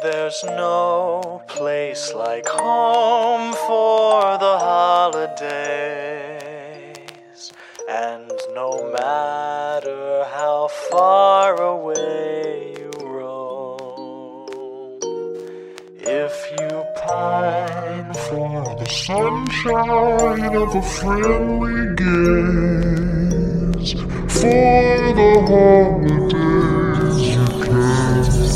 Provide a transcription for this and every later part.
There's no place like home for the holidays, and no matter how far away you roam, if you pine for the sunshine of a friendly gaze, for the holidays you can.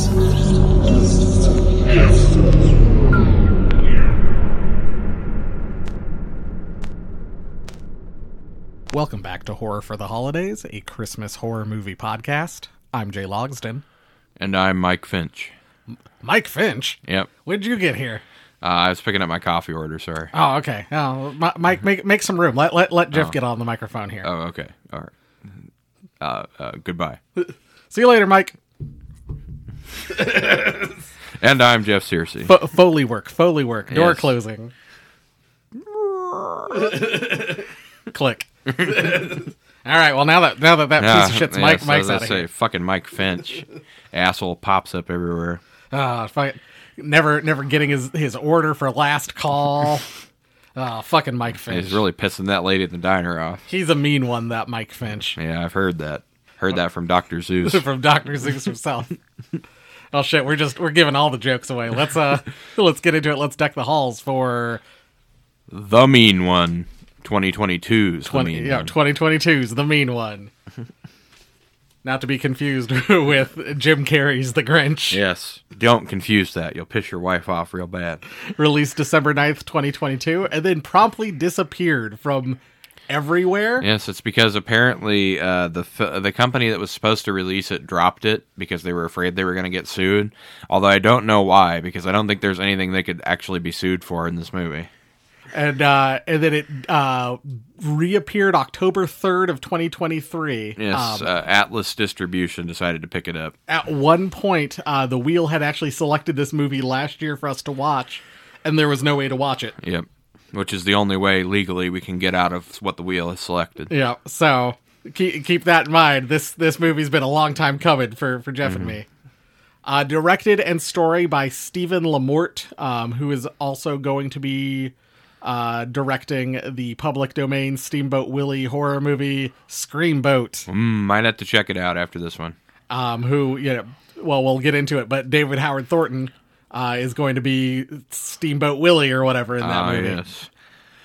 Welcome back to Horror for the Holidays, a Christmas horror movie podcast. I'm Jay Logsdon. And I'm Mike Finch. Mike Finch? Yep. When did you get here? I was picking up my coffee order, sorry. Oh, okay. Oh, Mike, make some room. Let Jeff get on the microphone here. Oh, okay. All right. Goodbye. See you later, Mike. And I'm Jeff Searcy. Foley work. Door Yes. closing. Click. All right. Well, now that piece of shit's Mike's out of here. Fucking Mike Finch, asshole pops up everywhere. Never getting his order for last call. Oh, fucking Mike Finch. He's really pissing that lady at the diner off. He's a mean one, that Mike Finch. Yeah, I've heard that. Heard that from Dr. Zeus. From Dr. Zeus himself. Oh shit, we're giving all the jokes away. Let's get into it. Let's deck the halls for The Mean One. 2022's The Mean One. 2022's The Mean One. Not to be confused with Jim Carrey's The Grinch. Yes. Don't confuse that. You'll piss your wife off real bad. Released December 9th, 2022, and then promptly disappeared from everywhere. Yes, it's because apparently the company that was supposed to release it dropped it because they were afraid they were going to get sued. Although I don't know why, because I don't think there's anything they could actually be sued for in this movie. And then it reappeared October 3rd of 2023. Yes, Atlas Distribution decided to pick it up. At one point, the Wheel had actually selected this movie last year for us to watch, and there was no way to watch it. Yep, which is the only way legally we can get out of what the Wheel has selected. Yeah, so keep that in mind. This movie's been a long time coming for Jeff and me. Directed and story by Stephen Lamort, who is also going to be directing the public domain Steamboat Willie horror movie Screamboat. Might have to check it out after this one. We'll get into it, but David Howard Thornton is going to be Steamboat Willie or whatever in that movie. Yes.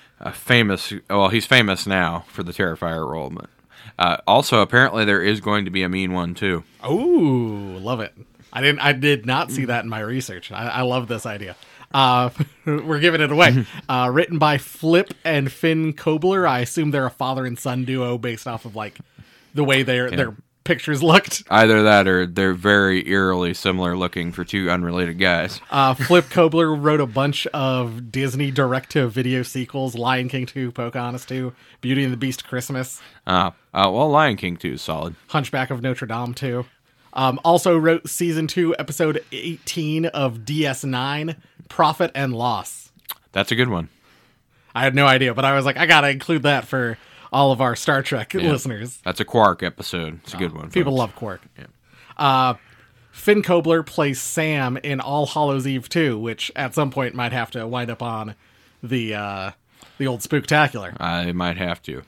He's famous now for the Terrifier role, but also apparently there is going to be a Mean One too. Oh, love it. I did not see that in my research. I love this idea. We're giving it away. Written by Flip and Finn Kobler. I assume they're a father and son duo based off of like the way their pictures looked. Either that or they're very eerily similar looking for two unrelated guys. Flip Kobler wrote a bunch of Disney direct-to-video sequels: Lion King 2, Pocahontas 2, Beauty and the Beast Christmas. Well, Lion King 2 is solid. Hunchback of Notre Dame 2. Also wrote season 2, episode 18 of DS9, Profit and Loss. That's a good one. I had no idea, but I was like, I gotta include that for all of our Star Trek listeners. That's a Quark episode. It's a good one. People love Quark. Yeah. Finn Kobler plays Sam in All Hallows Eve 2, which at some point might have to wind up on the old Spooktacular. I might have to.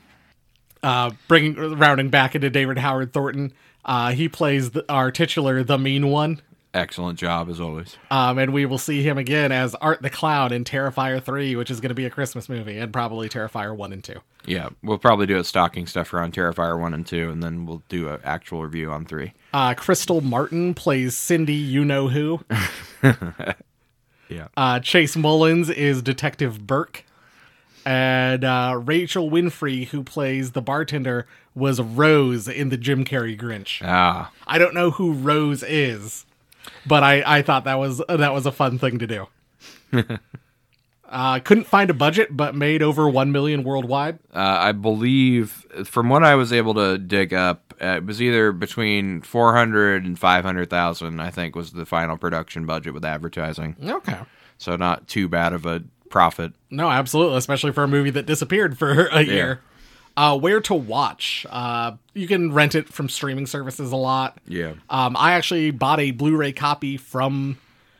Rounding back into David Howard Thornton, he plays our titular The Mean One. Excellent job, as always. And we will see him again as Art the Clown in Terrifier 3, which is going to be a Christmas movie, and probably Terrifier 1 and 2. Yeah, we'll probably do a stocking stuffer on Terrifier 1 and 2, and then we'll do an actual review on 3. Crystal Martin plays Cindy You-Know-Who. Yeah. Chase Mullins is Detective Burke. And Rachel Winfrey, who plays the bartender, was Rose in the Jim Carrey Grinch. I don't know who Rose is, but I thought that was a fun thing to do. Couldn't find a budget, but made over 1 million worldwide. I believe, from what I was able to dig up, it was either between 400 and 500,000. I think was the final production budget with advertising. Okay, so not too bad of a profit. No, absolutely, especially for a movie that disappeared for a year. Where to watch? You can rent it from streaming services a lot. Yeah. I actually bought a Blu-ray copy from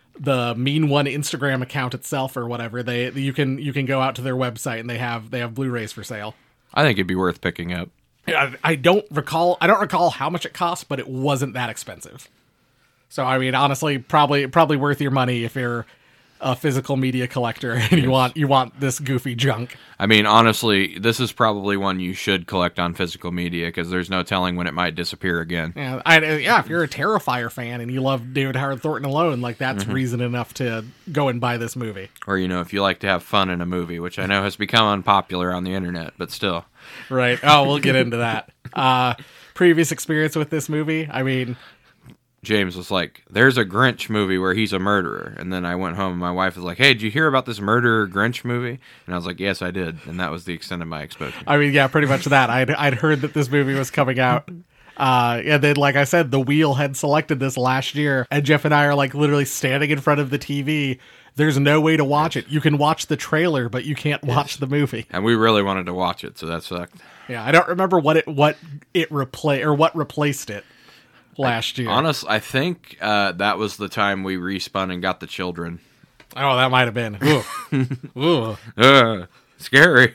the Mean One Instagram account itself or whatever, you can go out to their website and they have Blu-rays for sale. I think it'd be worth picking up. I don't recall how much it cost, but it wasn't that expensive. So I mean, honestly, probably worth your money if you're a physical media collector and you want this goofy junk. I mean, honestly, this is probably one you should collect on physical media because there's no telling when it might disappear again. Yeah, if you're a Terrifier fan and you love David Howard Thornton alone, like that's reason enough to go and buy this movie. Or, if you like to have fun in a movie, which I know has become unpopular on the internet, but still. Right. Oh, we'll get into that. Previous experience with this movie, I mean... James was like, there's a Grinch movie where he's a murderer. And then I went home and my wife was like, hey, did you hear about this murderer Grinch movie? And I was like, yes, I did. And that was the extent of my exposure. I mean, yeah, pretty much that. I'd heard that this movie was coming out. And then, like I said, The Wheel had selected this last year. And Jeff and I are like literally standing in front of the TV. There's no way to watch it. You can watch the trailer, but you can't watch the movie. And we really wanted to watch it, so that sucked. Yeah, I don't remember what replaced it. Last year. Honestly, I think that was the time we respun and got The Children. Oh, that might have been. Ooh. Ooh. Scary.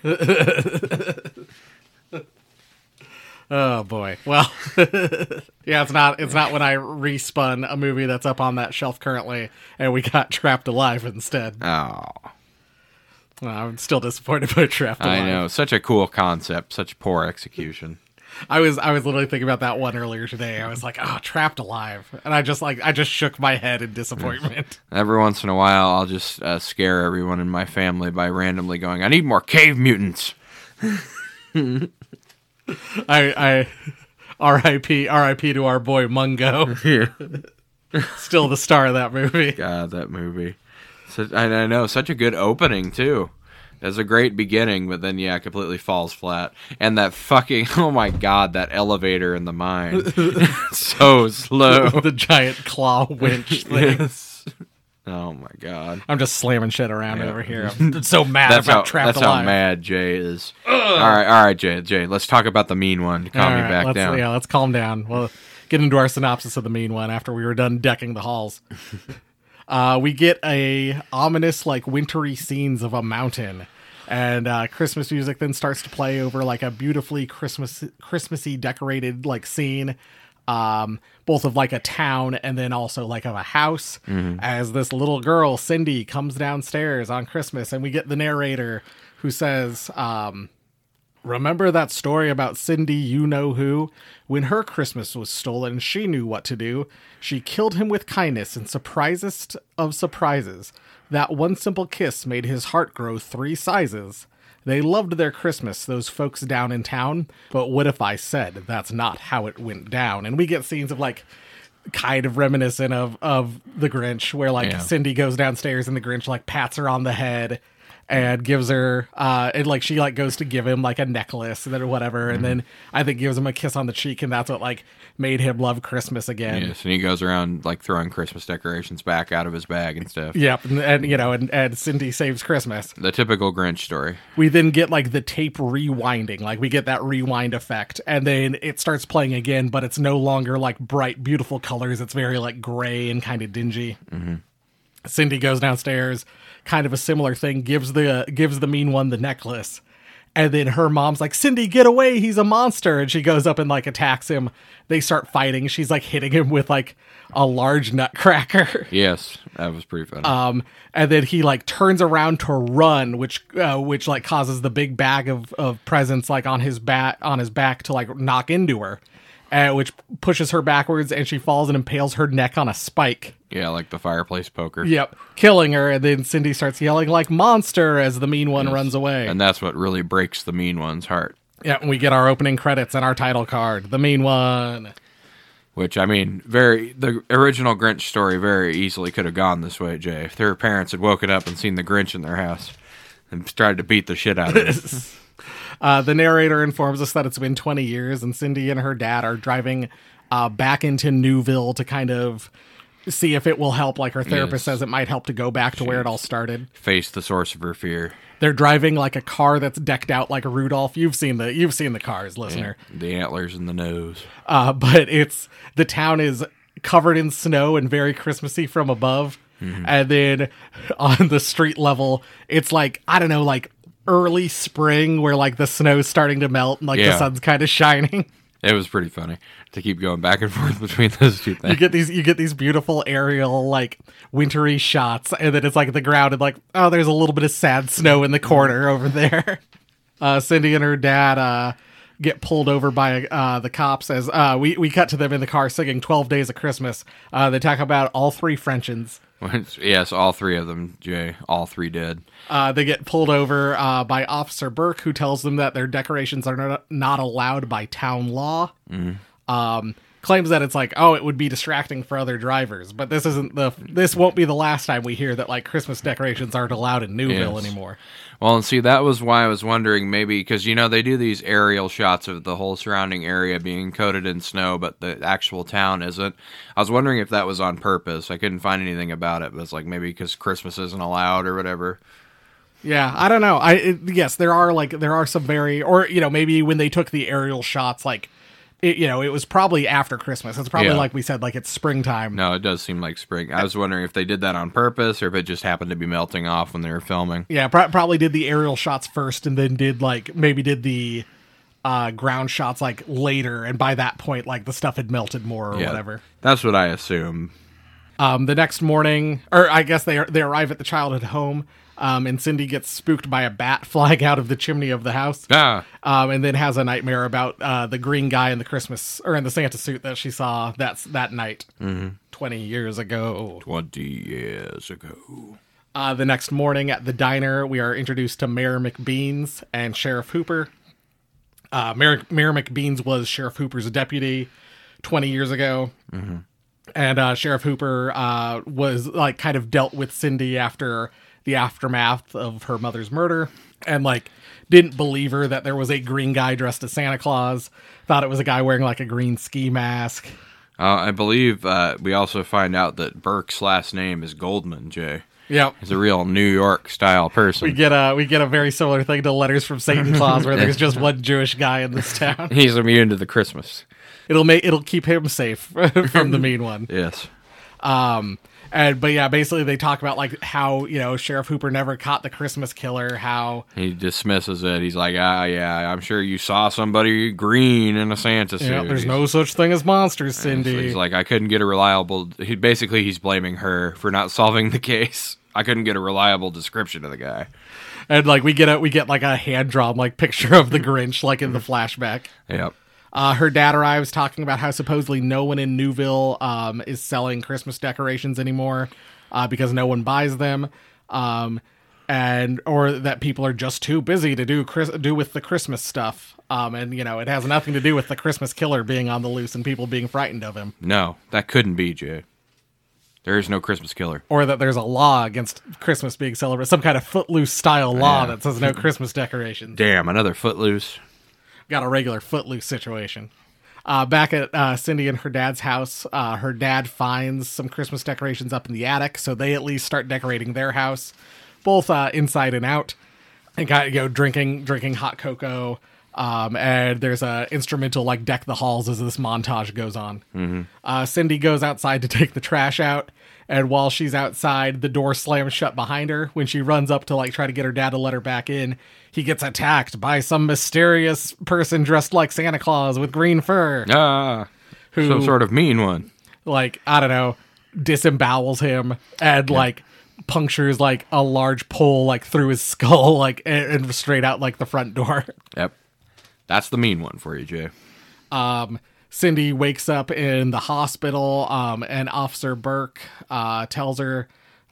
Oh boy. Well, yeah, it's not when I respun a movie that's up on that shelf currently and we got Trapped Alive instead. Oh. Well, I'm still disappointed by Trapped Alive. I know, such a cool concept, such poor execution. I was literally thinking about that one earlier today. I was like, "Oh, Trapped Alive," and I just shook my head in disappointment. Every once in a while, I'll just scare everyone in my family by randomly going, "I need more cave mutants." I R.I.P. to our boy Mungo. Still the star of that movie. God, that movie. I know, such a good opening too. There's a great beginning, but then, completely falls flat. And that fucking, oh my god, that elevator in the mine. So slow. The giant claw winch thing. Yes. Oh my god. I'm just slamming shit around over here. I'm so mad about Trapped Alive. That's how mad Jay is. All right, Jay, let's talk about the Mean One to calm me back down. Yeah, let's calm down. We'll get into our synopsis of the Mean One after we were done decking the halls. We get a ominous, like, wintry scenes of a mountain, and Christmas music then starts to play over like a beautifully Christmassy decorated like scene, both of like a town and then also like of a house. As this little girl Cindy comes downstairs on Christmas, and we get the narrator who says, "Remember that story about Cindy, you know who? When her Christmas was stolen, she knew what to do. She killed him with kindness and surprisest of surprises. That one simple kiss made his heart grow 3 sizes. They loved their Christmas, those folks down in town. But what if I said that's not how it went down?" And we get scenes of like kind of reminiscent of the Grinch, where like Cindy goes downstairs and the Grinch like pats her on the head and gives her and like she like goes to give him like a necklace and then whatever, and then I think gives him a kiss on the cheek, and that's what like made him love Christmas again. Yes, and he goes around like throwing Christmas decorations back out of his bag and stuff. Yep, and Cindy saves Christmas. The typical Grinch story. We then get like the tape rewinding, like we get that rewind effect, and then it starts playing again, but it's no longer like bright, beautiful colors. It's very like gray and kind of dingy. Cindy goes downstairs, kind of a similar thing, gives the Mean One the necklace, and then her mom's like, "Cindy, get away, he's a monster," and she goes up and like attacks him. They start fighting. She's like hitting him with like a large nutcracker. Yes, that was pretty funny. And then he like turns around to run, which like causes the big bag of presents like on his back to like knock into her. Which pushes her backwards, and she falls and impales her neck on a spike. Yeah, like the fireplace poker. Yep, killing her, and then Cindy starts yelling like "monster" as the Mean One runs away. And that's what really breaks the Mean One's heart. Yeah, and we get our opening credits and our title card, the Mean One. Which, I mean, the original Grinch story very easily could have gone this way, Jay. If their parents had woken up and seen the Grinch in their house and tried to beat the shit out of it. The narrator informs us that it's been 20 years, and Cindy and her dad are driving back into Newville to kind of see if it will help. Like her therapist says it might help to go back to where it all started. Face the source of her fear. They're driving like a car that's decked out like a Rudolph. You've seen the cars, listener. Yeah, the antlers and the nose. But the town is covered in snow and very Christmassy from above. And then on the street level, it's like, I don't know, like early spring where like the snow's starting to melt and like the sun's kind of shining. It was pretty funny to keep going back and forth between those two things. You get these beautiful aerial, like, wintry shots, and then it's like the ground and like, oh, there's a little bit of sad snow in the corner over there. Cindy and her dad get pulled over by the cops as we cut to them in the car singing 12 Days of Christmas. They talk about all three Frenchins. Yes, all three of them, Jay. All three did. They get pulled over by Officer Burke, who tells them that their decorations are not allowed by town law. Claims that it's like, oh, it would be distracting for other drivers, but this won't be the last time we hear that like Christmas decorations aren't allowed in Newville anymore. Well, and see, that was why I was wondering, maybe because they do these aerial shots of the whole surrounding area being coated in snow, but the actual town isn't. I was wondering if that was on purpose. I couldn't find anything about it, but it's like maybe because Christmas isn't allowed or whatever. Yeah, I don't know. Yes, there are some very, or maybe when they took the aerial shots, like. It was probably after Christmas. It's probably like we said, like it's springtime. No, it does seem like spring. I was wondering if they did that on purpose or if it just happened to be melting off when they were filming. Yeah, probably did the aerial shots first and then did the ground shots like later. And by that point, like the stuff had melted more or whatever. That's what I assume. The next morning, or I guess they arrive at the childhood home. And Cindy gets spooked by a bat flying out of the chimney of the house. And then has a nightmare about the green guy in the Santa suit that she saw that night 20 years ago. 20 years ago. The next morning at the diner, we are introduced to Mayor McBeans and Sheriff Hooper. Mayor McBeans was Sheriff Hooper's deputy 20 years ago. And Sheriff Hooper was like kind of dealt with Cindy after the aftermath of her mother's murder, and like didn't believe her that there was a green guy dressed as Santa Claus. Thought it was a guy wearing like a green ski mask. I believe we also find out that Burke's last name is Goldman, Jay. Yep. He's a real New York style person. We get a very similar thing to Letters from Satan Claus, where there's just one Jewish guy in this town. He's immune to the Christmas. It'll keep him safe from the mean one. Yes. But yeah, basically they talk about like how, Sheriff Hooper never caught the Christmas killer, how he dismisses it. He's like, yeah, I'm sure you saw somebody green in a Santa suit. There's no such thing as monsters, Cindy. So he's like, I couldn't get a reliable, he's blaming her for not solving the case. I couldn't get a reliable description of the guy. And like we get like a hand drawn like picture of the Grinch like in the flashback. Yep. Her dad arrives talking about how supposedly no one in Newville is selling Christmas decorations anymore because no one buys them, or that people are just too busy to do with the Christmas stuff. And it has nothing to do with the Christmas killer being on the loose and people being frightened of him. No, that couldn't be, Jay. There is no Christmas killer. Or that there's a law against Christmas being celebrated, some kind of Footloose style law that says no Christmas decorations. Damn, another Footloose. Got a regular Footloose situation. Back at Cindy and her dad's house, her dad finds some Christmas decorations up in the attic, so they at least start decorating their house, both inside and out. And got drinking hot cocoa. And there's a instrumental like Deck the Halls as this montage goes on. Cindy goes outside to take the trash out, and while she's outside, the door slams shut behind her. When she runs up to like try to get her dad to let her back in, he gets attacked by some mysterious person dressed like Santa Claus with green fur. Some sort of mean one. Like, I don't know, disembowels him and like punctures like a large pole like through his skull, like and straight out like the front door. Yep. That's the mean one for you, Jay. Cindy wakes up in the hospital, and Officer Burke tells her,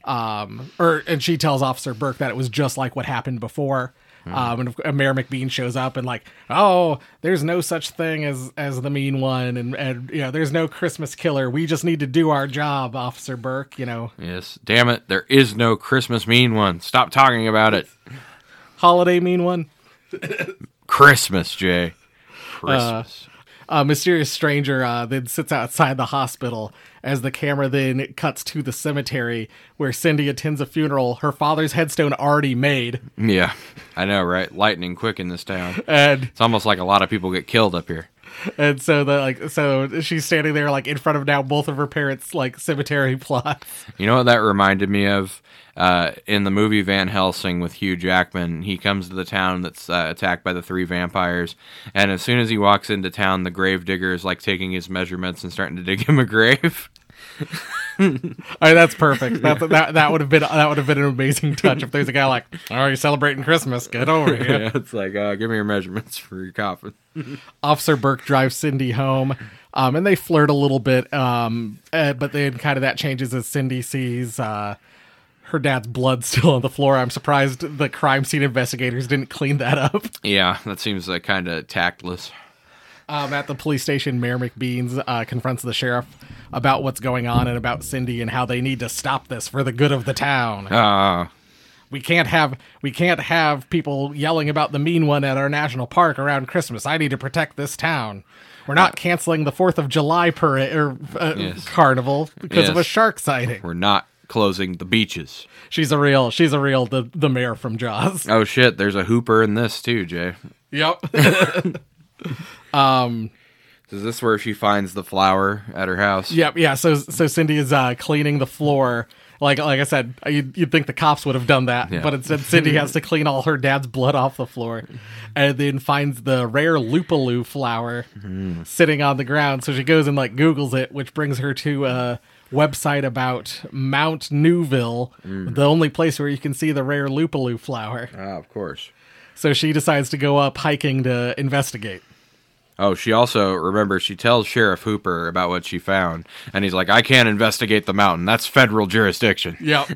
and she tells Officer Burke that it was just like what happened before. And Mayor McBean shows up and like, oh, there's no such thing as the mean one, and there's no Christmas killer. We just need to do our job, Officer Burke. Yes, damn it, there is no Christmas mean one. Stop talking about it. Holiday mean one. Christmas, Jay. Christmas. A mysterious stranger then sits outside the hospital as the camera then cuts to the cemetery where Cindy attends a funeral, her father's headstone already made. Yeah, I know, right? Lightning quick in this town. And it's almost like a lot of people get killed up here. And so she's standing there like in front of now both of her parents' like cemetery plots. You know what that reminded me of? In the movie Van Helsing with Hugh Jackman, he comes to the town that's attacked by the 3 vampires, and as soon as he walks into town, the grave digger is like taking his measurements and starting to dig him a grave. All right, that's perfect. That would have been an amazing touch if there's a guy like, "Oh, you're celebrating Christmas? Get over here." Yeah, it's like, give me your measurements for your coffin. Officer Burke drives Cindy home, and they flirt a little bit, but then kind of that changes as Cindy sees her dad's blood still on the floor. I'm surprised the crime scene investigators didn't clean that up. Yeah, that seems kind of tactless. At the police station, Mayor McBeans confronts the sheriff about what's going on and about Cindy and how they need to stop this for the good of the town. We can't have people yelling about the mean one at our national park around Christmas. I need to protect this town. We're not canceling the 4th of July parade or carnival because of a shark sighting. We're not closing the beaches. She's a real the mayor from Jaws. Oh shit, there's a hooper in this too, Jay. Yep. Is this where she finds the flower at her house? Yep, yeah. So Cindy is cleaning the floor. Like I said, you'd think the cops would have done that, but instead Cindy has to clean all her dad's blood off the floor, and then finds the rare lupulou flower sitting on the ground. So she goes and like Googles it, which brings her to a website about Mount Newville, the only place where you can see the rare lupulou flower. Of course. So she decides to go up hiking to investigate. Oh, she also, remember, she tells Sheriff Hooper about what she found, and he's like, I can't investigate the mountain. That's federal jurisdiction. Yep.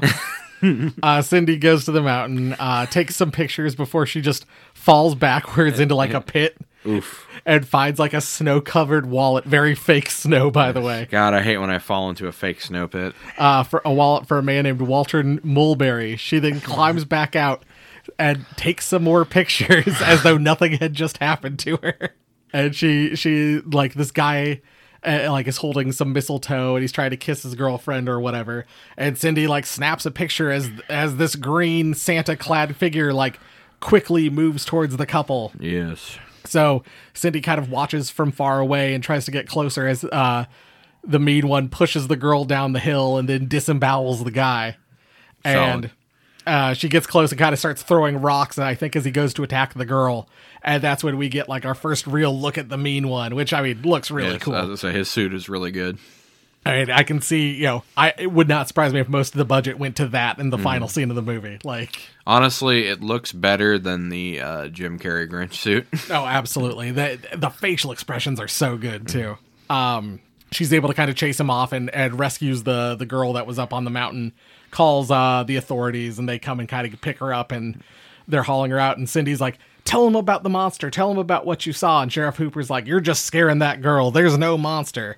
Cindy goes to the mountain, takes some pictures before she just falls backwards into like a pit. Oof. And finds like a snow-covered wallet. Very fake snow, by the way. God, I hate when I fall into a fake snow pit. For a wallet for a man named Walter Mulberry. She then climbs back out and takes some more pictures as though nothing had just happened to her. And she like this guy like is holding some mistletoe and he's trying to kiss his girlfriend or whatever. And Cindy like snaps a picture as this green Santa clad figure like quickly moves towards the couple. Yes. So Cindy kind of watches from far away and tries to get closer as the mean one pushes the girl down the hill and then disembowels the guy. And she gets close and kind of starts throwing rocks, and I think as he goes to attack the girl. And that's when we get like our first real look at the mean one, which I mean looks really cool. So his suit is really good. I mean, I can see, it would not surprise me if most of the budget went to that in the final scene of the movie. Like, honestly, it looks better than the Jim Carrey Grinch suit. Oh, absolutely. The facial expressions are so good too. She's able to kind of chase him off and rescues the girl that was up on the mountain, calls the authorities, and they come and kind of pick her up, and they're hauling her out, and Cindy's like, tell him about the monster. Tell him about what you saw. And Sheriff Hooper's like, you're just scaring that girl. There's no monster.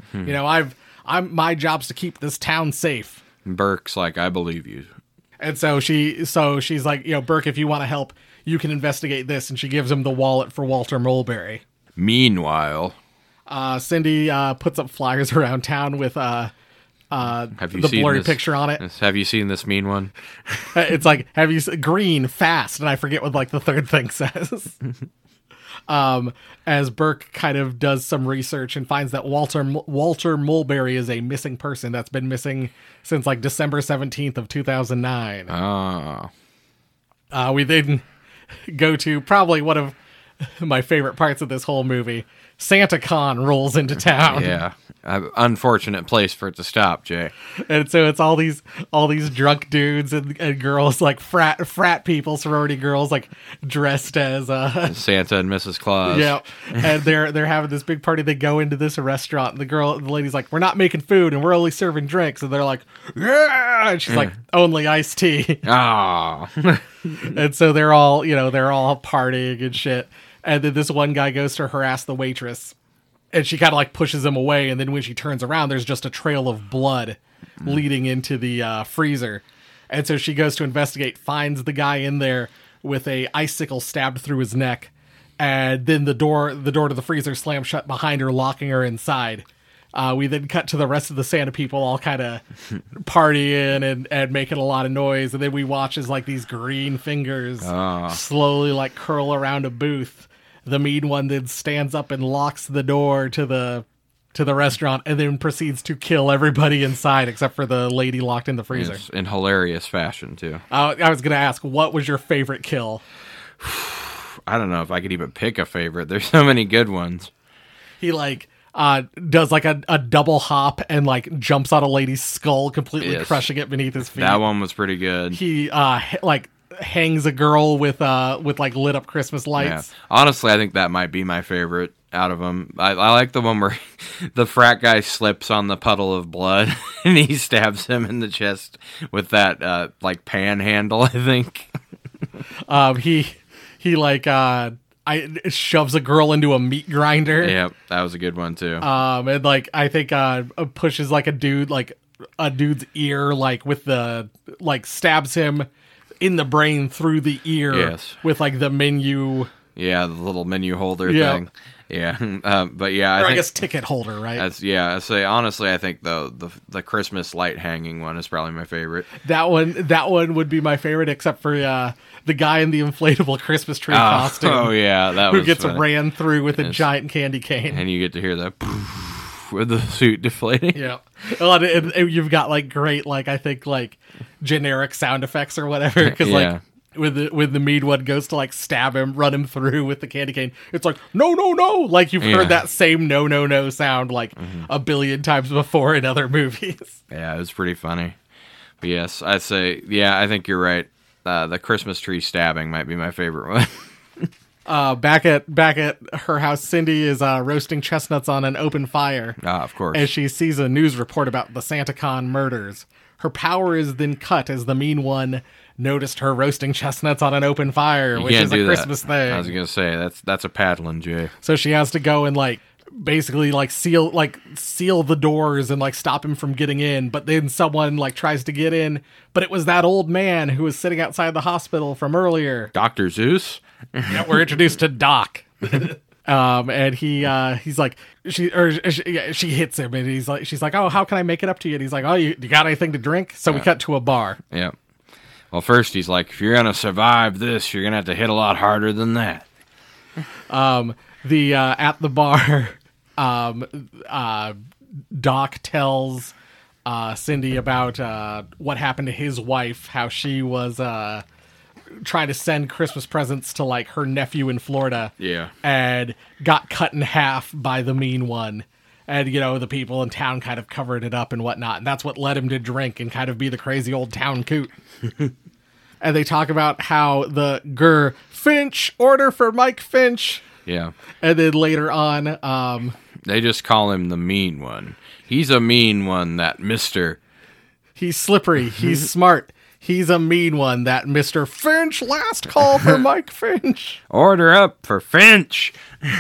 My job's to keep this town safe. Burke's like, I believe you. And so she's like, Burke, if you want to help, you can investigate this. And she gives him the wallet for Walter Mulberry. Meanwhile, Cindy puts up flyers around town with have you the seen blurry this, picture on it. Have you seen this mean one? It's like, green, fast, and I forget what like the third thing says. As Burke kind of does some research and finds that Walter Mulberry is a missing person that's been missing since like December 17th of 2009. We then go to probably one of my favorite parts of this whole movie. SantaCon rolls into town. Yeah, unfortunate place for it to stop, Jay. And so it's all these drunk dudes and girls, like frat people, sorority girls, like dressed as Santa and Mrs. Claus. Yeah, and they're having this big party. They go into this restaurant, and the lady's like, "We're not making food, and we're only serving drinks." And they're like, "Yeah," and she's like, "Only iced tea." And so they're all partying and shit. And then this one guy goes to harass the waitress, and she kind of like pushes him away. And then when she turns around, there's just a trail of blood leading into the freezer. And so she goes to investigate, finds the guy in there with a icicle stabbed through his neck. And then the door to the freezer slams shut behind her, locking her inside. We then cut to the rest of the Santa people all kind of partying and making a lot of noise. And then we watch as like these green fingers slowly like curl around a booth the mean one then stands up and locks the door to the restaurant and then proceeds to kill everybody inside except for the lady locked in the freezer. Yes, in hilarious fashion, too. I was going to ask, what was your favorite kill? I don't know if I could even pick a favorite. There's so many good ones. He does like a double hop and like jumps on a lady's skull, completely crushing it beneath his feet. That one was pretty good. He hangs a girl with like lit up Christmas lights. Yeah. Honestly, I think that might be my favorite out of them. I like the one where the frat guy slips on the puddle of blood and he stabs him in the chest with that like panhandle, I think. He shoves a girl into a meat grinder. Yep, that was a good one too. And like I think pushes like a dude's ear like with the like stabs him in the brain through the ear with like the menu. Yeah, the little menu holder thing. Yeah, but yeah, I guess ticket holder, right? I say honestly, I think the Christmas light hanging one is probably my favorite. That one would be my favorite, except for the guy in the inflatable Christmas tree costume. Oh yeah, that who gets ran through with a giant candy cane, and you get to hear that with the suit deflating. Yeah, and you've got like great I think generic sound effects or whatever because when the mean one goes to like stab him, run him through with the candy cane, it's like no, like you've heard that same no sound like a billion times before in other movies. Yeah, it was pretty funny. But yes, I'd say I think you're right. The Christmas tree stabbing might be my favorite one. Back at her house, Cindy is roasting chestnuts on an open fire. Of course. As she sees a news report about the SantaCon murders. Her power is then cut as the mean one noticed her roasting chestnuts on an open fire, which is a Christmas thing. I was gonna say that's a paddling, Jay. So she has to go and basically seal the doors and stop him from getting in, but then someone tries to get in, but it was that old man who was sitting outside the hospital from earlier. Dr. Zeus? Yeah, we're introduced to Doc. And he's like, she hits him and she's like, oh, how can I make it up to you? And he's like, oh, you got anything to drink? So we cut to a bar. Yeah. Well, first he's like, if you're going to survive this, you're going to have to hit a lot harder than that. At the bar, Doc tells Cindy about what happened to his wife, how she was trying to send Christmas presents to her nephew in Florida. Yeah. And got cut in half by the mean one. And, the people in town kind of covered it up and whatnot. And that's what led him to drink and kind of be the crazy old town coot. And they talk about how the Finch, order for Mike Finch. Yeah. And then later on, they just call him the mean one. He's a mean one, that Mr. He's slippery. He's smart. He's a mean one, that Mr. Finch. Last call for Mike Finch. Order up for Finch.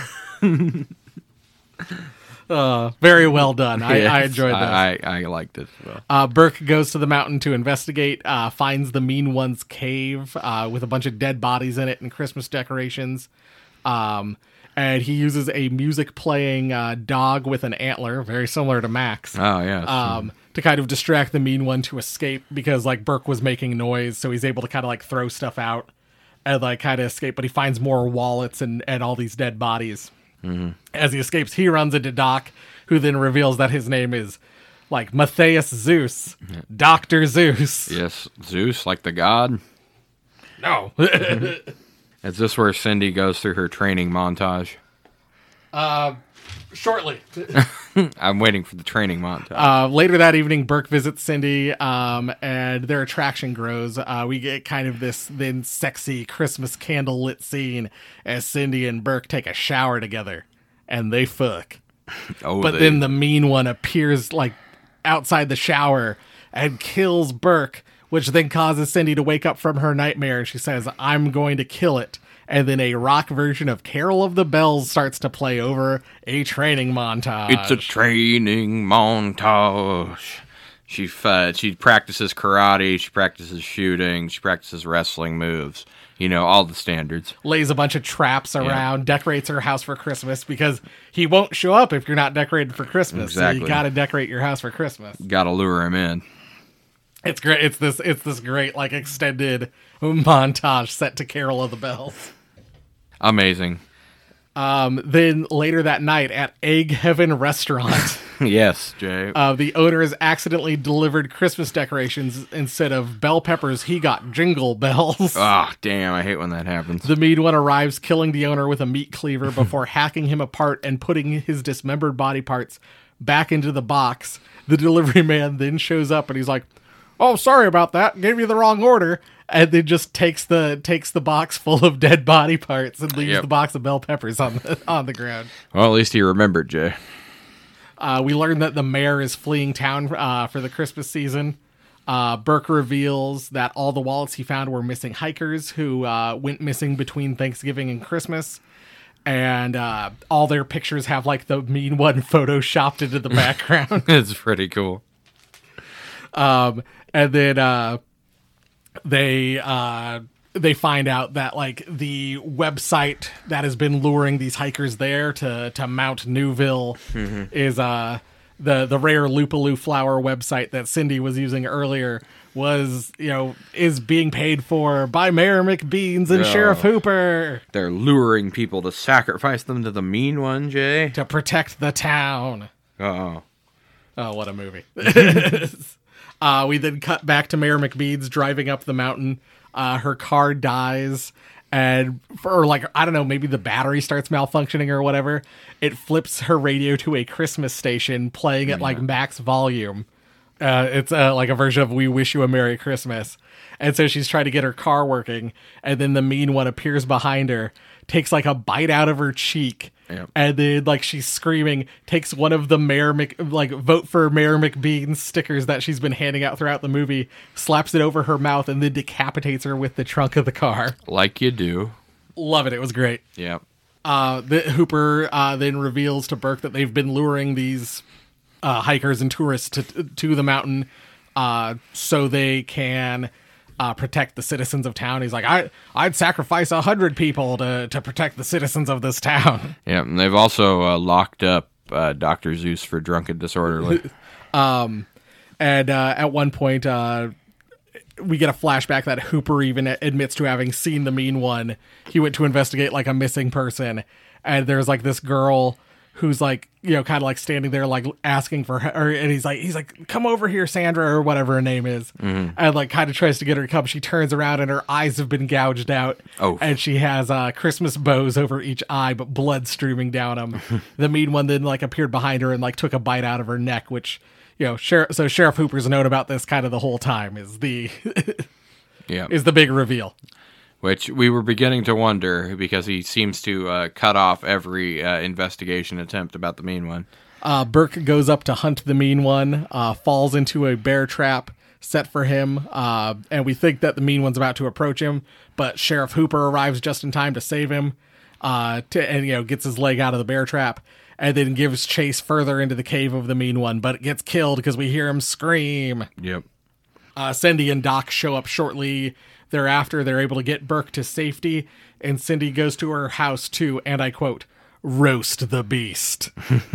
Very well done. I enjoyed that. I liked it as well. Burke goes to the mountain to investigate, finds the mean one's cave with a bunch of dead bodies in it and Christmas decorations. And he uses a music-playing dog with an antler, very similar to Max. Oh, yeah. To kind of distract the mean one to escape because, Burke was making noise, so he's able to kind of, throw stuff out and, kind of escape. But he finds more wallets and all these dead bodies. Mm-hmm. As he escapes, he runs into Doc, who then reveals that his name is, Matthias Zeus. Dr. Zeus. Yes, Zeus, like the god? No. Is this where Cindy goes through her training montage? Shortly. I'm waiting for the training montage. Later that evening, Burke visits Cindy, and their attraction grows. We get kind of this then sexy Christmas candle-lit scene as Cindy and Burke take a shower together, and they fuck. Then the mean one appears, outside the shower and kills Burke, which then causes Cindy to wake up from her nightmare. She says, I'm going to kill it. And then a rock version of Carol of the Bells starts to play over a training montage. It's a training montage. She practices karate, she practices shooting, she practices wrestling moves. All the standards. Lays a bunch of traps around, decorates her house for Christmas because he won't show up if you're not decorated for Christmas. Exactly. So you gotta decorate your house for Christmas. Gotta lure him in. It's great. It's this great extended montage set to Carol of the Bells. Amazing. Then later that night at Egg Heaven Restaurant, Yes, Jay. the owner has accidentally delivered Christmas decorations. Instead of bell peppers, he got jingle bells. Oh, damn, I hate when that happens. The mean one arrives, killing the owner with a meat cleaver before hacking him apart and putting his dismembered body parts back into the box. The delivery man then shows up and he's like, "Oh, sorry about that. Gave you the wrong order." And then just takes the box full of dead body parts and leaves Yep. the box of bell peppers on the ground. Well, at least he remembered, Jay. We learn that the mayor is fleeing town for the Christmas season. Burke reveals that all the wallets he found were missing hikers who went missing between Thanksgiving and Christmas. And all their pictures have like the mean one photoshopped into the background. It's pretty cool. And then they find out that like the website that has been luring these hikers there to Mount Newville is the rare Lupaloo flower website that Cindy was using earlier is being paid for by Mayor McBeans and Oh. Sheriff Hooper They're luring people to sacrifice them to the mean one, Jay. to protect the town. Oh. Oh, what a movie. We then cut back to Mayor McBeans driving up the mountain. Her car dies, and maybe the battery starts malfunctioning or whatever. It flips her radio to a Christmas station playing at like max volume. It's like a version of "We Wish You a Merry Christmas." And so she's trying to get her car working, and then the mean one appears behind her, takes like a bite out of her cheek, and then like she's screaming, takes one of the vote for Mayor McBean stickers that she's been handing out throughout the movie, slaps it over her mouth, and then decapitates her with the trunk of the car. Like you do. Love it. It was great. Yep. The Hooper then reveals to Burke that they've been luring these hikers and tourists to the mountain so they can protect the citizens of town. He's like, I'd sacrifice 100 people to protect the citizens of this town. Yeah, and they've also locked up Dr. Zeus for drunken disorderly. And at one point, we get a flashback that Hooper even admits to having seen the mean one. He went to investigate like a missing person, and there's like this girl who's like, kind of like standing there like asking for her, and he's like, "Come over here, Sandra," or whatever her name is, and like kind of tries to get her to come. She turns around and her eyes have been gouged out, and she has Christmas bows over each eye, but blood streaming down them. The mean one then like appeared behind her and like took a bite out of her neck, which Sheriff Hooper's known about this kind of the whole time is the is the big reveal. Which we were beginning to wonder because he seems to cut off every investigation attempt about the mean one. Burke goes up to hunt the mean one, falls into a bear trap set for him, and we think that the mean one's about to approach him, but Sheriff Hooper arrives just in time to save him, and gets his leg out of the bear trap, and then gives chase further into the cave of the mean one, but it gets killed because we hear him scream. Yep. Cindy and Doc show up shortly thereafter. They're able to get Burke to safety, and Cindy goes to her house to, and I quote, "roast the beast."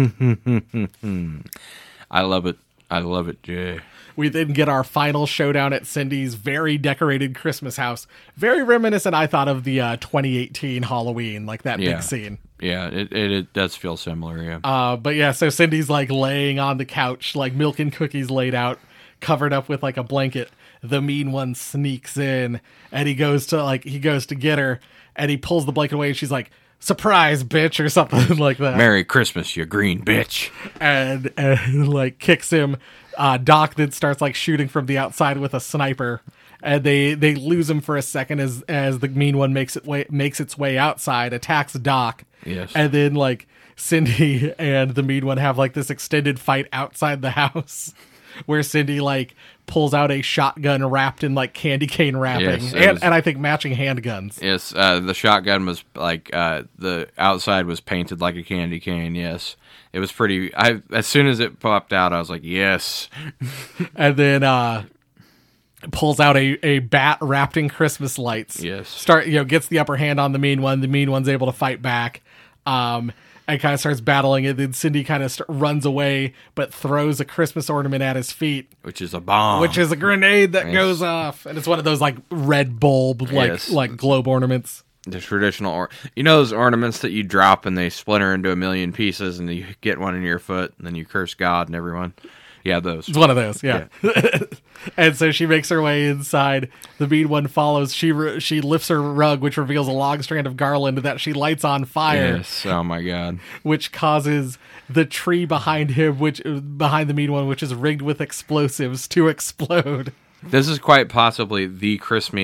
I love it. I love it, Jay. We then get our final showdown at Cindy's very decorated Christmas house. Very reminiscent, I thought, of the 2018 Halloween, like that big scene. Yeah, it does feel similar, yeah. But yeah, so Cindy's like laying on the couch, like milk and cookies laid out, covered up with like a blanket. The mean one sneaks in, and he goes to get her, and he pulls the blanket away, and she's like, "Surprise, bitch," or something like that. Merry Christmas, you green bitch. And like kicks him. Doc then starts like shooting from the outside with a sniper, and they lose him for a second as the mean one makes its way outside, attacks Doc. Yes. And then like Cindy and the mean one have like this extended fight outside the house, where Cindy like pulls out a shotgun wrapped in like candy cane wrapping, Yes, and I think matching handguns. Yes, the shotgun was like the outside was painted like a candy cane. Yes, it was pretty. As soon as it popped out, I was like, yes. And then pulls out a bat wrapped in Christmas lights. Yes, gets the upper hand on the mean one. The mean one's able to fight back. And kind of starts battling it. Then Cindy kind of runs away, but throws a Christmas ornament at his feet, which is a bomb, which is a grenade that goes off, and it's one of those like red bulb like globe ornaments. The traditional, those ornaments that you drop and they splinter into a million pieces, and you get one in your foot, and then you curse God and everyone. Yeah, those. It's one of those, yeah. And so she makes her way inside. The mean one follows. She lifts her rug, which reveals a long strand of garland that she lights on fire. Yes, oh my God. Which causes the tree behind him, behind the mean one, which is rigged with explosives, to explode. This is quite possibly the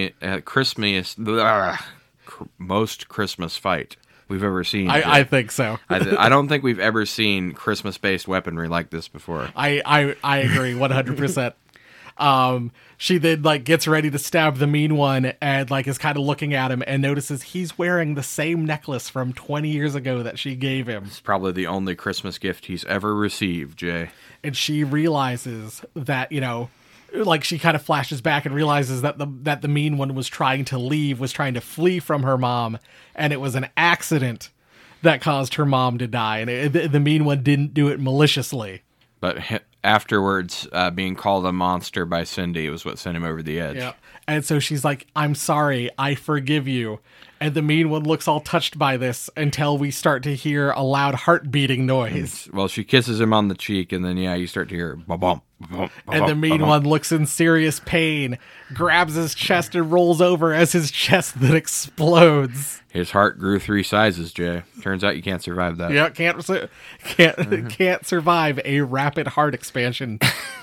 most Christmas fight we've ever seen. I think so. I don't think we've ever seen Christmas-based weaponry like this before. I agree 100%. She then gets ready to stab the mean one and is kind of looking at him and notices he's wearing the same necklace from 20 years ago that she gave him. It's probably the only Christmas gift he's ever received, Jay. And she realizes that, she kind of flashes back and realizes that the mean one was trying to flee from her mom, and it was an accident that caused her mom to die, and the mean one didn't do it maliciously. But afterwards, being called a monster by Cindy was what sent him over the edge. Yeah. And so she's like, "I'm sorry, I forgive you." And the mean one looks all touched by this until we start to hear a loud heart-beating noise. Well, she kisses him on the cheek, and then, you start to hear ba-bum, ba-bum, and the mean one looks in serious pain, grabs his chest, and rolls over as his chest then explodes. His heart grew 3 sizes, Jay. Turns out you can't survive that. Yeah, can't survive a rapid heart expansion.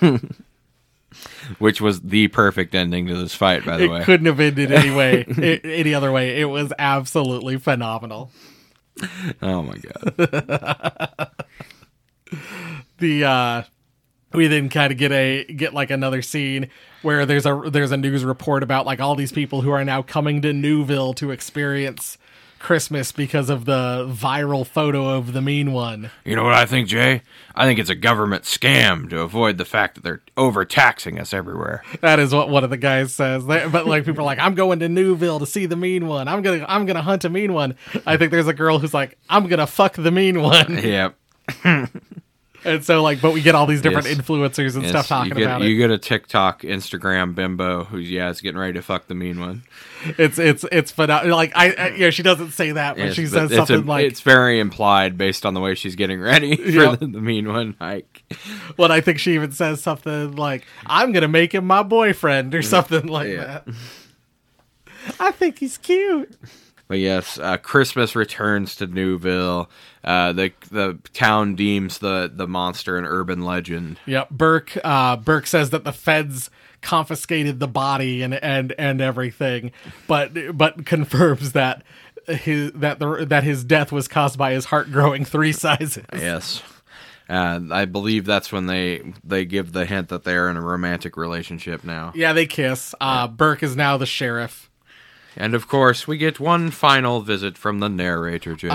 Which was the perfect ending to this fight, by the way. It couldn't have ended any other way. It was absolutely phenomenal. Oh my God. We then kind of get another scene where there's a news report about all these people who are now coming to Newville to experience Christmas because of the viral photo of the mean one. You know what I think, Jay? I think it's a government scam to avoid the fact that they're overtaxing us everywhere. That is what one of the guys says. But people are like, "I'm going to Newville to see the mean one. I'm gonna hunt a mean one." I think there's a girl who's like, "I'm gonna fuck the mean one." Yep. And so but we get all these different influencers and stuff talking about it. You get a TikTok, Instagram bimbo who's is getting ready to fuck the mean one. It's phenomenal. She doesn't say that, but she says something it's very implied based on the way she's getting ready for the mean one hike. Well, I think she even says something like, "I'm gonna make him my boyfriend" or something like that. I think he's cute. But yes, Christmas returns to Newville. The town deems the monster an urban legend. Yep. Burke says that the feds confiscated the body and everything, but confirms that his death was caused by his heart growing 3 sizes. Yes. I believe that's when they give the hint that they're in a romantic relationship now. Yeah, they kiss. Burke is now the sheriff. And of course, we get one final visit from the narrator, Jay.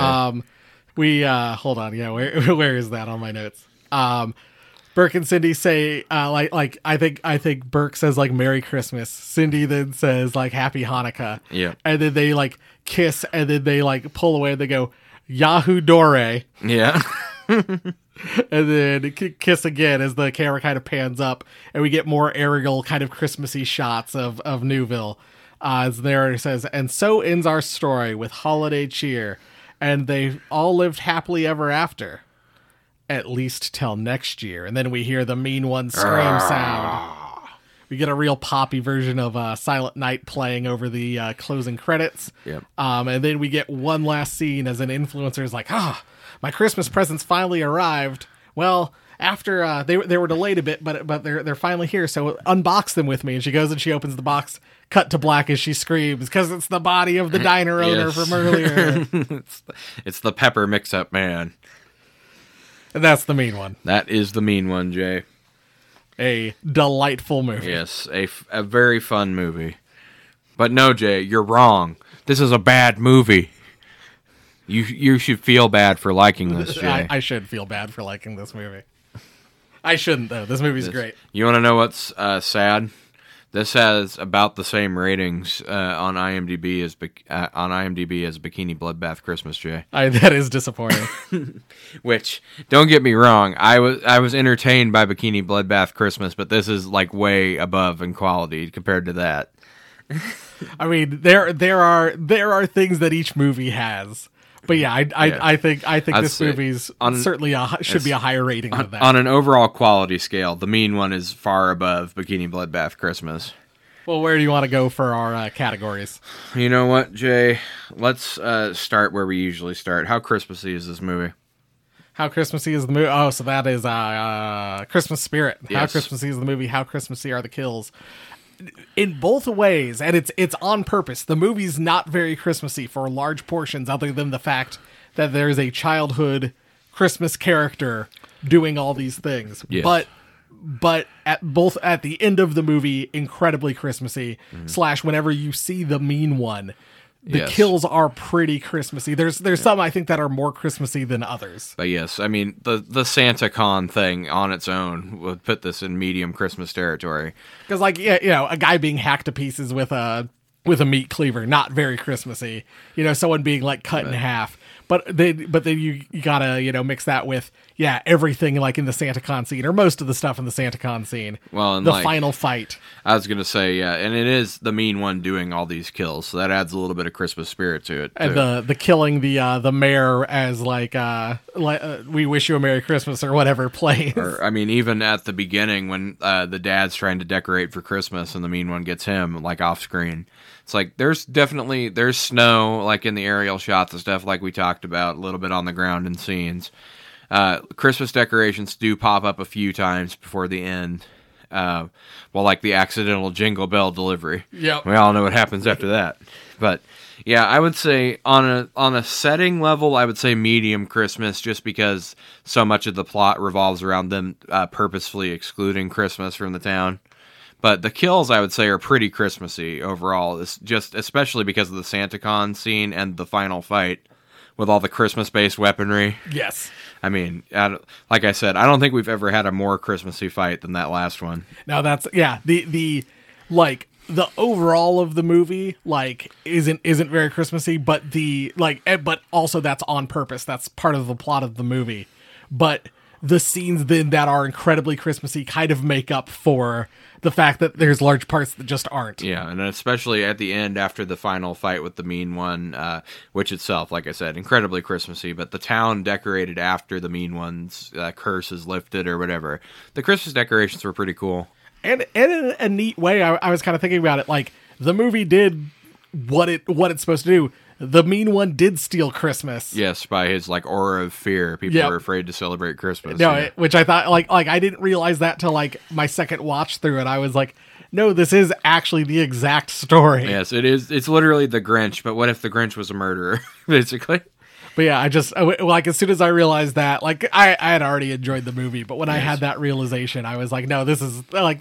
Hold on. Yeah, where is that on my notes? Burke and Cindy say I think Burke says "Merry Christmas." Cindy then says "Happy Hanukkah." Yeah. And then they kiss, and then they pull away and they go "Yahoo Dore." Yeah. And then kiss again as the camera kind of pans up, and we get more aerial kind of Christmassy shots of Newville. As the narrator says, "And so ends our story with holiday cheer, and they all lived happily ever after, at least till next year." And then we hear the mean one scream sound. We get a real poppy version of Silent Night playing over the closing credits. Yep. And then we get one last scene as an influencer is like, my Christmas presents finally arrived. Well, after they were delayed a bit, but they're finally here. So unbox them with me. And she goes and she opens the box. Cut to black as she screams because it's the body of the diner owner from earlier. It's the Pepper Mix-Up Man. And that's the mean one. That is the mean one, Jay. A delightful movie. Yes, a very fun movie. But no, Jay, you're wrong. This is a bad movie. You should feel bad for liking this, Jay. I should feel bad for liking this movie. I shouldn't, though. This movie's great. You want to know what's sad? This has about the same ratings on IMDb as Bikini Bloodbath Christmas, Jay. That is disappointing. Which, don't get me wrong, I was entertained by Bikini Bloodbath Christmas, but this is way above in quality compared to that. I mean, there are things that each movie has. But yeah, I think this movie's certainly should be a higher rating than that. On an overall quality scale, The Mean One is far above Bikini Bloodbath Christmas. Well, where do you want to go for our categories? You know what, Jay? Let's start where we usually start. How Christmassy is this movie? How Christmassy is the movie? Oh, so that is Christmas Spirit. Yes. How Christmassy is the movie? How Christmassy are the kills? In both ways, and it's on purpose. The movie's not very Christmassy for large portions, other than the fact that there's a childhood Christmas character doing all these things. Yes. But at the end of the movie, incredibly Christmassy. / whenever you see the Mean One, the kills are pretty Christmassy. There's some I think that are more Christmassy than others. But yes, I mean the Santa Con thing on its own would put this in medium Christmas territory. Because a guy being hacked to pieces with a meat cleaver, not very Christmassy. Someone being like cut in half. But then you gotta mix that with everything like in the SantaCon scene, or most of the stuff in the SantaCon scene. Well, and the final fight. I was gonna say and it is the Mean One doing all these kills, so that adds a little bit of Christmas spirit to it. And the killing the mayor as we wish you a Merry Christmas or whatever plays. Or, I mean, even at the beginning when the dad's trying to decorate for Christmas and the Mean One gets him like off screen. It's like there's snow like in the aerial shots and stuff like we talked about, a little bit on the ground in scenes. Christmas decorations do pop up a few times before the end. Like the accidental Jingle Bell delivery. Yep. We all know what happens after that. But yeah, I would say on a setting level, I would say medium Christmas, just because so much of the plot revolves around them purposefully excluding Christmas from the town. But the kills, I would say, are pretty Christmassy overall. It's just especially because of the SantaCon scene and the final fight with all the Christmas-based weaponry. Yes. I mean, like I said, I don't think we've ever had a more Christmassy fight than that last one. Now that's the overall of the movie isn't very Christmassy, but but also that's on purpose. That's part of the plot of the movie. But the scenes then that are incredibly Christmassy kind of make up for the fact that there's large parts that just aren't. Yeah, and especially at the end after the final fight with the Mean One, which itself, like I said, incredibly Christmassy, but the town decorated after the Mean One's curse is lifted or whatever. The Christmas decorations were pretty cool. And in a neat way, I was kind of thinking about it, like, the movie did what it's supposed to do. The Mean One did steal Christmas. Yes, by his aura of fear. People were afraid to celebrate Christmas. No, which I thought like I didn't realize that till my second watch through it. I was like, no, this is actually the exact story. Yes, it is. It's literally the Grinch, but what if the Grinch was a murderer, basically? But yeah, I just as soon as I realized that, I had already enjoyed the movie, but when I had that realization, I was like, no, this is great.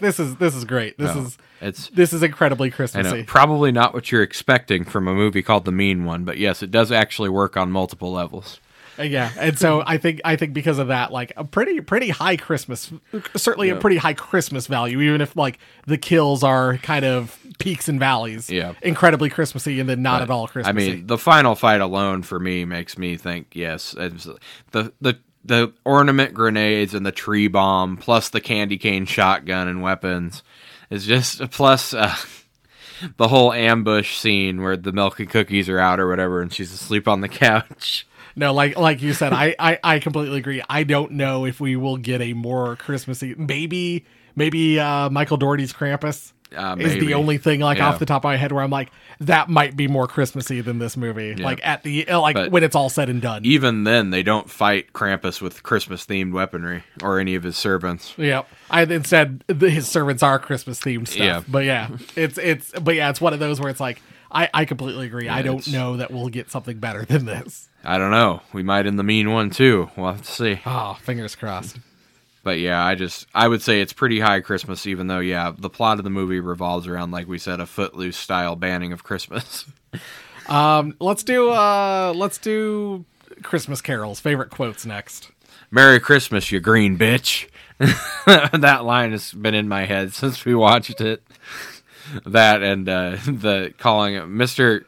This is incredibly Christmassy. I know, probably not what you're expecting from a movie called The Mean One, but yes, it does actually work on multiple levels. Yeah, and so I think because of that, a pretty high Christmas, certainly a pretty high Christmas value, even if the kills are kind of peaks and valleys. Yeah, incredibly Christmassy and then not at all Christmassy. I mean, the final fight alone for me makes me think yes, it's the ornament grenades and the tree bomb plus the candy cane shotgun and weapons is just plus. The whole ambush scene where the milk and cookies are out or whatever, and she's asleep on the couch. No, like you said, I completely agree. I don't know if we will get a more Christmassy. Maybe Michael Dougherty's Krampus is the only thing off the top of my head where I'm like, that might be more Christmassy than this movie. Yeah. At the when it's all said and done. Even then, they don't fight Krampus with Christmas themed weaponry or any of his servants. Yeah, instead his servants are Christmas themed stuff. Yeah. But yeah, it's one of those where it's like I completely agree. Yeah, I don't know that we'll get something better than this. I don't know. We might in The Mean One too. We'll have to see. Oh, fingers crossed. But yeah, I would say it's pretty high Christmas, even though, the plot of the movie revolves around, like we said, a Footloose style banning of Christmas. Let's do Christmas carols. Favorite quotes next. Merry Christmas, you green bitch. That line has been in my head since we watched it. That and the calling it Mr.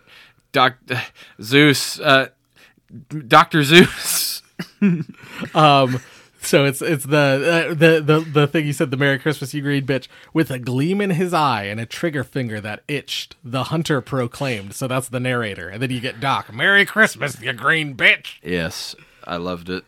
Zeus, Dr. Zeus. So it's the thing you said, the Merry Christmas, you green bitch, with a gleam in his eye and a trigger finger that itched, the hunter proclaimed. So that's the narrator. And then you get Doc, Merry Christmas, you green bitch. Yes, I loved it.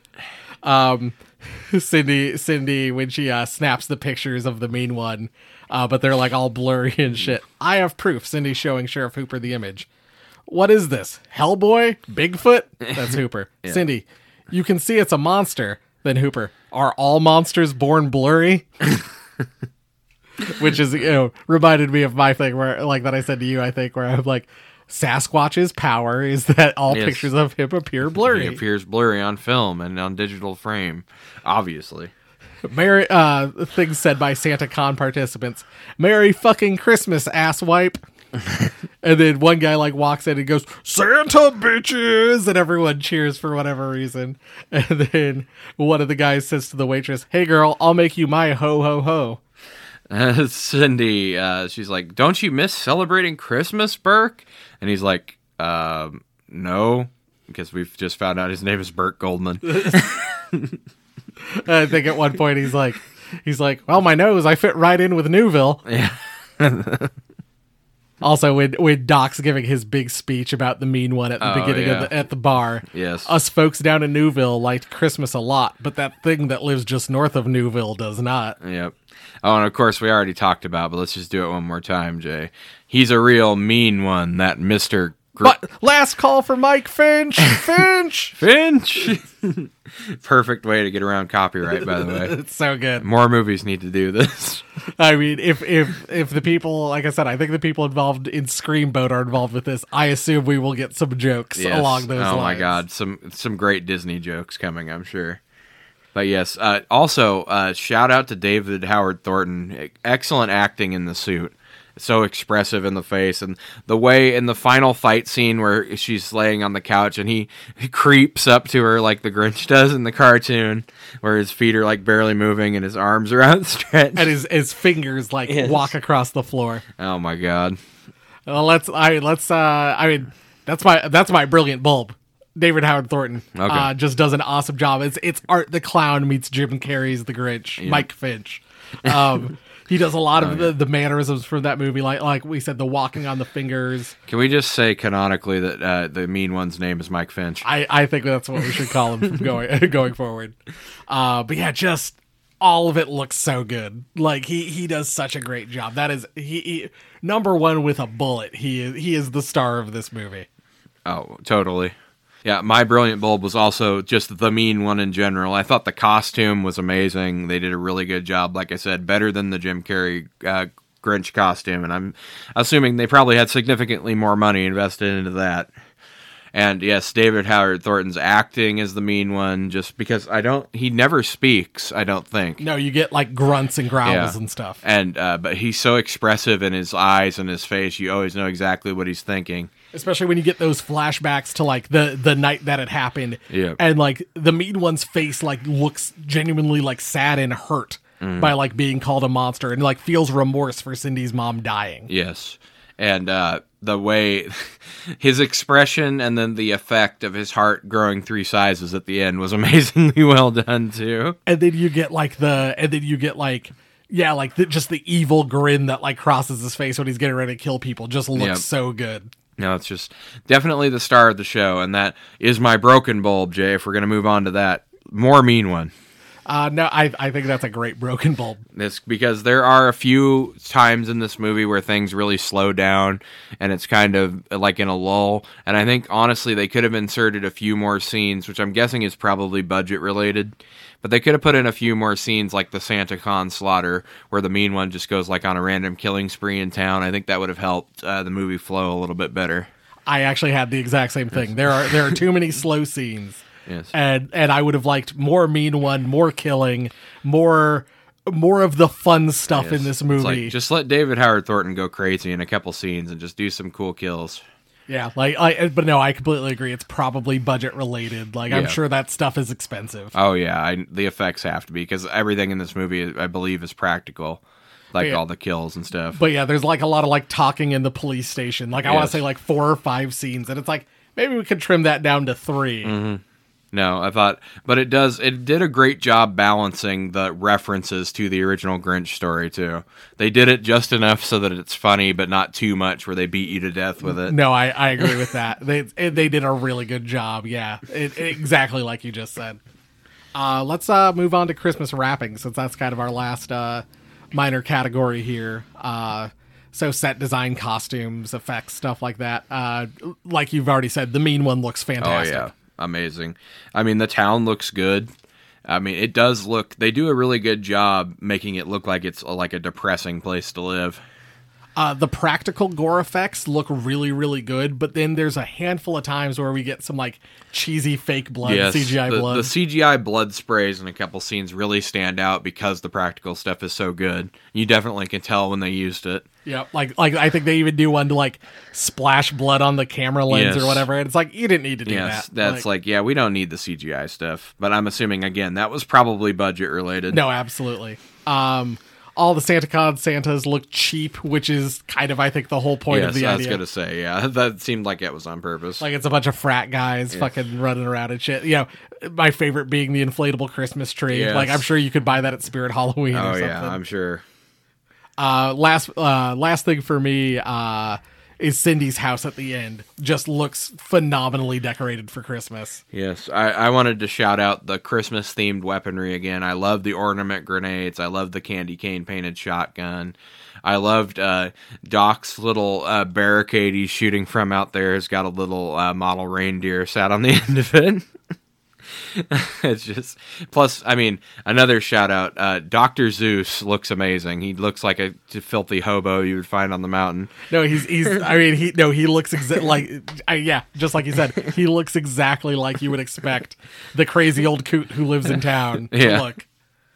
Cindy, when she snaps the pictures of the mean one, but they're like all blurry and shit. I have proof. Cindy showing Sheriff Hooper the image. What is this? Hellboy? Bigfoot? That's Hooper. Yeah. Cindy, you can see it's a monster. Then Hooper, are all monsters born blurry? Which is, reminded me of my thing where, like that I said to you, I think, where I'm like, Sasquatch's power is that all pictures of him appear blurry. He appears blurry on film and on digital frame, obviously. Merry, things said by SantaCon participants. Merry fucking Christmas, asswipe. And then one guy like walks in and goes, Santa bitches, and everyone cheers for whatever reason. And then one of the guys says to the waitress, hey girl, I'll make you my ho ho ho. Cindy, she's like, don't you miss celebrating Christmas, Burke? And he's like, no, because we've just found out his name is Burke Goldman. I think at one point he's like, well, my nose, I fit right in with Newville. Yeah. Also, when Doc's giving his big speech about the mean one at the beginning of at the bar, yes, us folks down in Newville liked Christmas a lot, but that thing that lives just north of Newville does not. Yep. Oh, and of course we already talked about, but let's just do it one more time, Jay. He's a real mean one, that Mr. But last call for Mike Finch. Finch. Perfect way to get around copyright, by the way. It's so good. More movies need to do this. I mean, if the people, like I said, I think the people involved in Screamboat are involved with this. I assume we will get some jokes along those lines. Oh my God, some great Disney jokes coming, I'm sure. But yes, also shout out to David Howard Thornton. Excellent acting in the suit. So expressive in the face, and the way in the final fight scene where she's laying on the couch and he creeps up to her like the Grinch does in the cartoon, where his feet are like barely moving and his arms are outstretched and his fingers like walk across the floor. Oh my God. Well, I mean that's my brilliant bulb. David Howard Thornton just does an awesome job. It's Art the Clown meets Jim Carrey's The Grinch. Yeah. Mike Finch. He does a lot of the mannerisms from that movie, like we said, the walking on the fingers. Can we just say canonically that the mean one's name is Mike Finch? I think that's what we should call him from going forward. But yeah, just all of it looks so good. Like he does such a great job. That is he number one with a bullet. He is the star of this movie. Oh, totally. Yeah, my brilliant bulb was also just the mean one in general. I thought the costume was amazing. They did a really good job, like I said, better than the Jim Carrey Grinch costume, and I'm assuming they probably had significantly more money invested into that. And yes, David Howard Thornton's acting is the mean one, just because he never speaks, I don't think. No, you get like grunts and growls and stuff. And but he's so expressive in his eyes and his face, you always know exactly what he's thinking. Especially when you get those flashbacks to like the night that it happened. Yeah. And like the mean one's face like looks genuinely like sad and hurt by like being called a monster, and like feels remorse for Cindy's mom dying. Yes. And the way his expression and then the effect of his heart growing 3 sizes at the end was amazingly well done too. And then you get like just the evil grin that like crosses his face when he's getting ready to kill people just looks so good. No, it's just definitely the star of the show, and that is my broken bulb, Jay, if we're going to move on to that. More mean one. No, I think that's a great broken bulb. It's because there are a few times in this movie where things really slow down, and it's kind of like in a lull, and I think, honestly, they could have inserted a few more scenes, which I'm guessing is probably budget-related, but they could have put in a few more scenes like the SantaCon slaughter, where the mean one just goes like on a random killing spree in town. I think that would have helped the movie flow a little bit better. I actually had the exact same thing. There are too many slow scenes. Yes. And I would have liked more mean one, more killing, more of the fun stuff in this movie. It's like, just let David Howard Thornton go crazy in a couple scenes and just do some cool kills. Yeah, but no, I completely agree. It's probably budget related. I'm sure that stuff is expensive. Oh yeah, the effects have to be, because everything in this movie, I believe, is practical. All the kills and stuff. But yeah, there's like a lot of talking in the police station. I want to say 4 or 5 scenes, and it's like maybe we could trim that down to 3. Mm-hmm. No, I thought, but it did a great job balancing the references to the original Grinch story, too. They did it just enough so that it's funny, but not too much where they beat you to death with it. No, I agree with that. They did a really good job. Yeah, exactly like you just said. Let's move on to Christmas wrapping, since that's kind of our last minor category here. So set design, costumes, effects, stuff like that. Like you've already said, the mean one looks fantastic. Oh, yeah. Amazing. I mean, the town looks good. I mean, it does look... They do a really good job making it look like it's like a depressing place to live. The practical gore effects look really, really good, but then there's a handful of times where we get some like cheesy fake blood, CGI blood. The CGI blood sprays in a couple scenes really stand out because the practical stuff is so good. You definitely can tell when they used it. Yeah, like I think they even do one to like splash blood on the camera lens or whatever, and it's like, you didn't need to do that. That's yeah, we don't need the CGI stuff. But I'm assuming, again, that was probably budget related. No, absolutely. All the SantaCon Santas look cheap, which is kind of, I think, the whole point of the idea. I was going to say, yeah. That seemed like it was on purpose. Like, it's a bunch of frat guys fucking running around and shit. You know, my favorite being the inflatable Christmas tree. Yes. Like, I'm sure you could buy that at Spirit Halloween or something. Oh, yeah, I'm sure. Last thing for me is Cindy's house at the end. Just looks phenomenally decorated for Christmas. Yes, I wanted to shout out the Christmas-themed weaponry again. I love the ornament grenades. I love the candy cane painted shotgun. I loved Doc's little barricade he's shooting from out there. Has got a little model reindeer sat on the end of it. It's just... Plus, I mean, another shout out, Dr. Zeus looks amazing. He looks like a filthy hobo you would find on the mountain. No, he looks just like you said, he looks exactly like you would expect the crazy old coot who lives in town to look.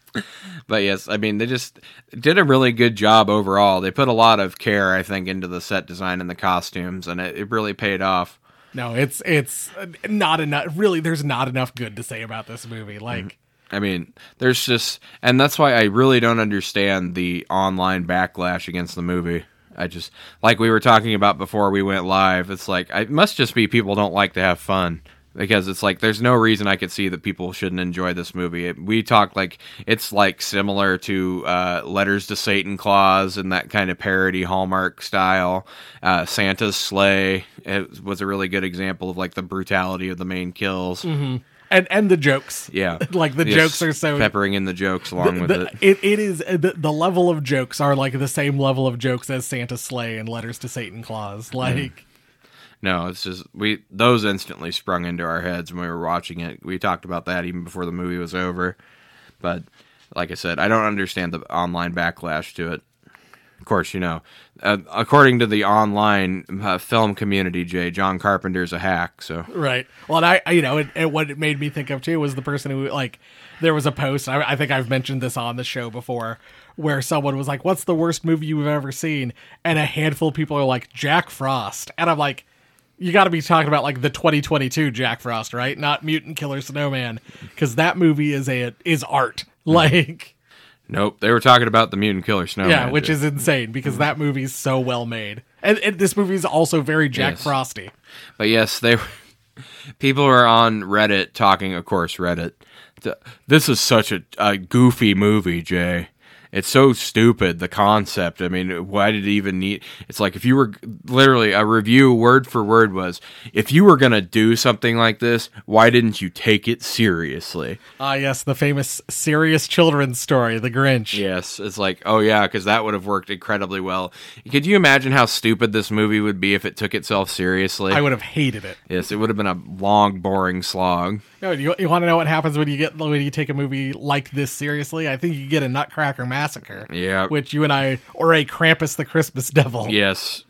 But yes, I mean, they just did a really good job overall. They put a lot of care, I think, into the set design and the costumes, and it really paid off. No, it's not enough. Really, there's not enough good to say about this movie. Like, I mean, there's just, and that's why I really don't understand the online backlash against the movie. I just, like we were talking about before we went live, it's like, it must just be people don't like to have fun. Because it's like, there's no reason I could see that people shouldn't enjoy this movie. We talked like, it's like similar to Letters to Satan Claus and that kind of parody Hallmark style. Santa's Sleigh, it was a really good example of like the brutality of the main kills. Mm-hmm. And the jokes. Yeah. Like the jokes are so... Peppering in the jokes along with it. It is, the level of jokes are like the same level of jokes as Santa's Sleigh and Letters to Satan Claus. Like... No, it's just those instantly sprung into our heads when we were watching it. We talked about that even before the movie was over. But like I said, I don't understand the online backlash to it. Of course, you know, according to the online film community, John Carpenter's a hack. So right. Well, and what it made me think of too was the person who, like, there was a post. I think I've mentioned this on the show before, where someone was like, "What's the worst movie you've ever seen?" And a handful of people are like, "Jack Frost," and I'm like, you got to be talking about like the 2022 Jack Frost, right? Not Mutant Killer Snowman, because that movie is art. Like, nope, they were talking about the Mutant Killer Snowman. Yeah, which is insane because that movie is so well made, and this movie is also very Jack Frosty. But yes, people are on Reddit talking. Of course, Reddit. This is such a goofy movie, Jay. It's so stupid, the concept. I mean, why did it even need... It's like, if you were... Literally, a review word for word was, if you were going to do something like this, why didn't you take it seriously? Yes, the famous serious children's story, The Grinch. Yes, it's like, oh yeah, because that would have worked incredibly well. Could you imagine how stupid this movie would be if it took itself seriously? I would have hated it. Yes, it would have been a long, boring slog. No, you want to know what happens when you take a movie like this seriously? I think you get a Nutcracker Massacre. Yeah. Which you and I, or a Krampus the Christmas Devil. Yes,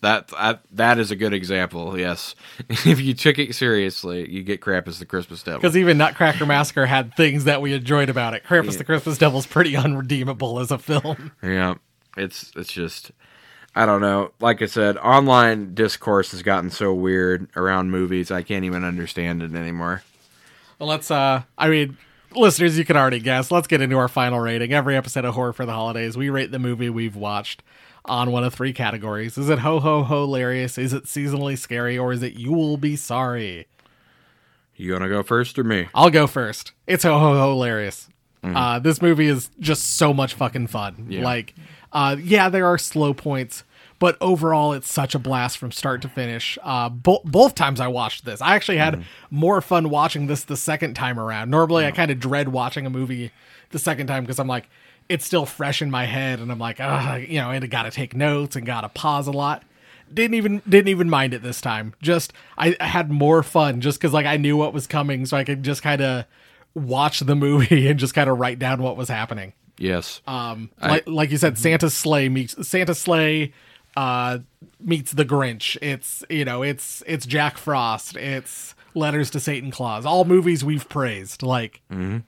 that is a good example, yes. If you took it seriously, you get Krampus the Christmas Devil. Because even Nutcracker Massacre had things that we enjoyed about it. Krampus the Christmas Devil is pretty unredeemable as a film. Yeah, it's just... I don't know. Like I said, online discourse has gotten so weird around movies, I can't even understand it anymore. Well, let's, listeners, you can already guess. Let's get into our final rating. Every episode of Horror for the Holidays, we rate the movie we've watched on one of three categories. Is it ho-ho-hilarious? Is it seasonally scary? Or is it you will be sorry? You gonna go first or me? I'll go first. It's hilarious. This movie is just so much fucking fun. Yeah. Like, there are slow points, but overall, it's such a blast from start to finish. Both times I watched this, I actually had more fun watching this the second time around. Normally, I kind of dread watching a movie the second time because I'm like, it's still fresh in my head, and I'm like, and I gotta take notes and gotta pause a lot. Didn't even mind it this time. Just I had more fun just because like I knew what was coming, so I could just kind of watch the movie and just kind of write down what was happening. Yes. Like you said, Santa's sleigh meets the Grinch. It's Jack Frost. It's Letters to Satan Claus. All movies we've praised. Like. No,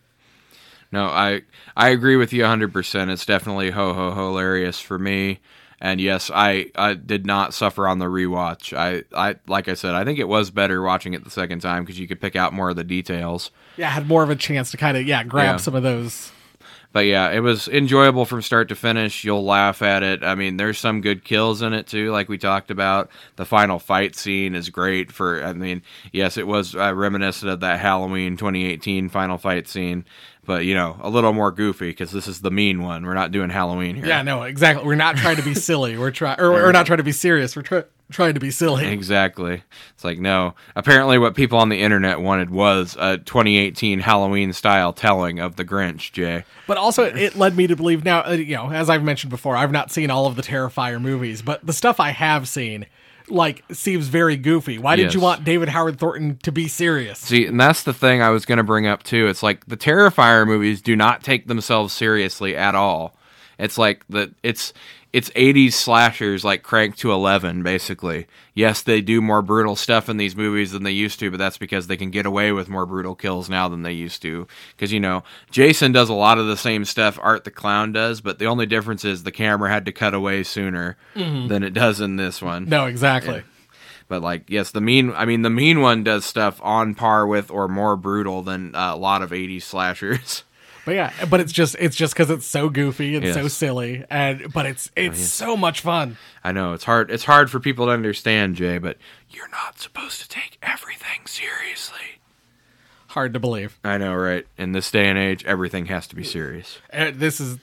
I agree with you 100%. It's definitely hilarious for me. And yes, I did not suffer on the rewatch. I like I said, I think it was better watching it the second time because you could pick out more of the details. Yeah, I had more of a chance to kind of grab some of those. But yeah, it was enjoyable from start to finish. You'll laugh at it. I mean, there's some good kills in it too, like we talked about. The final fight scene is great yes, it was reminiscent of that Halloween 2018 final fight scene. But, a little more goofy because this is the mean one. We're not doing Halloween here. Yeah, no, exactly. We're not trying to be silly. We're not trying to be serious. We're trying to be silly. Exactly. It's like, no. Apparently what people on the internet wanted was a 2018 Halloween-style telling of the Grinch, Jay. But also, it led me to believe now, as I've mentioned before, I've not seen all of the Terrifier movies, but the stuff I have seen, seems very goofy. Why did you want David Howard Thornton to be serious? See, and that's the thing I was going to bring up, too. It's like, the Terrifier movies do not take themselves seriously at all. It's like, it's 80s slashers, like Cranked to 11, basically. Yes, they do more brutal stuff in these movies than they used to, but that's because they can get away with more brutal kills now than they used to. Because, Jason does a lot of the same stuff Art the Clown does, but the only difference is the camera had to cut away sooner than it does in this one. No, exactly. Yeah. But, yes, the mean one does stuff on par with or more brutal than a lot of 80s slashers. But yeah, it's just because it's so goofy and so silly, but it's so much fun. I know it's hard for people to understand, Jay, but you're not supposed to take everything seriously. Hard to believe. I know, right? In this day and age, everything has to be serious. This is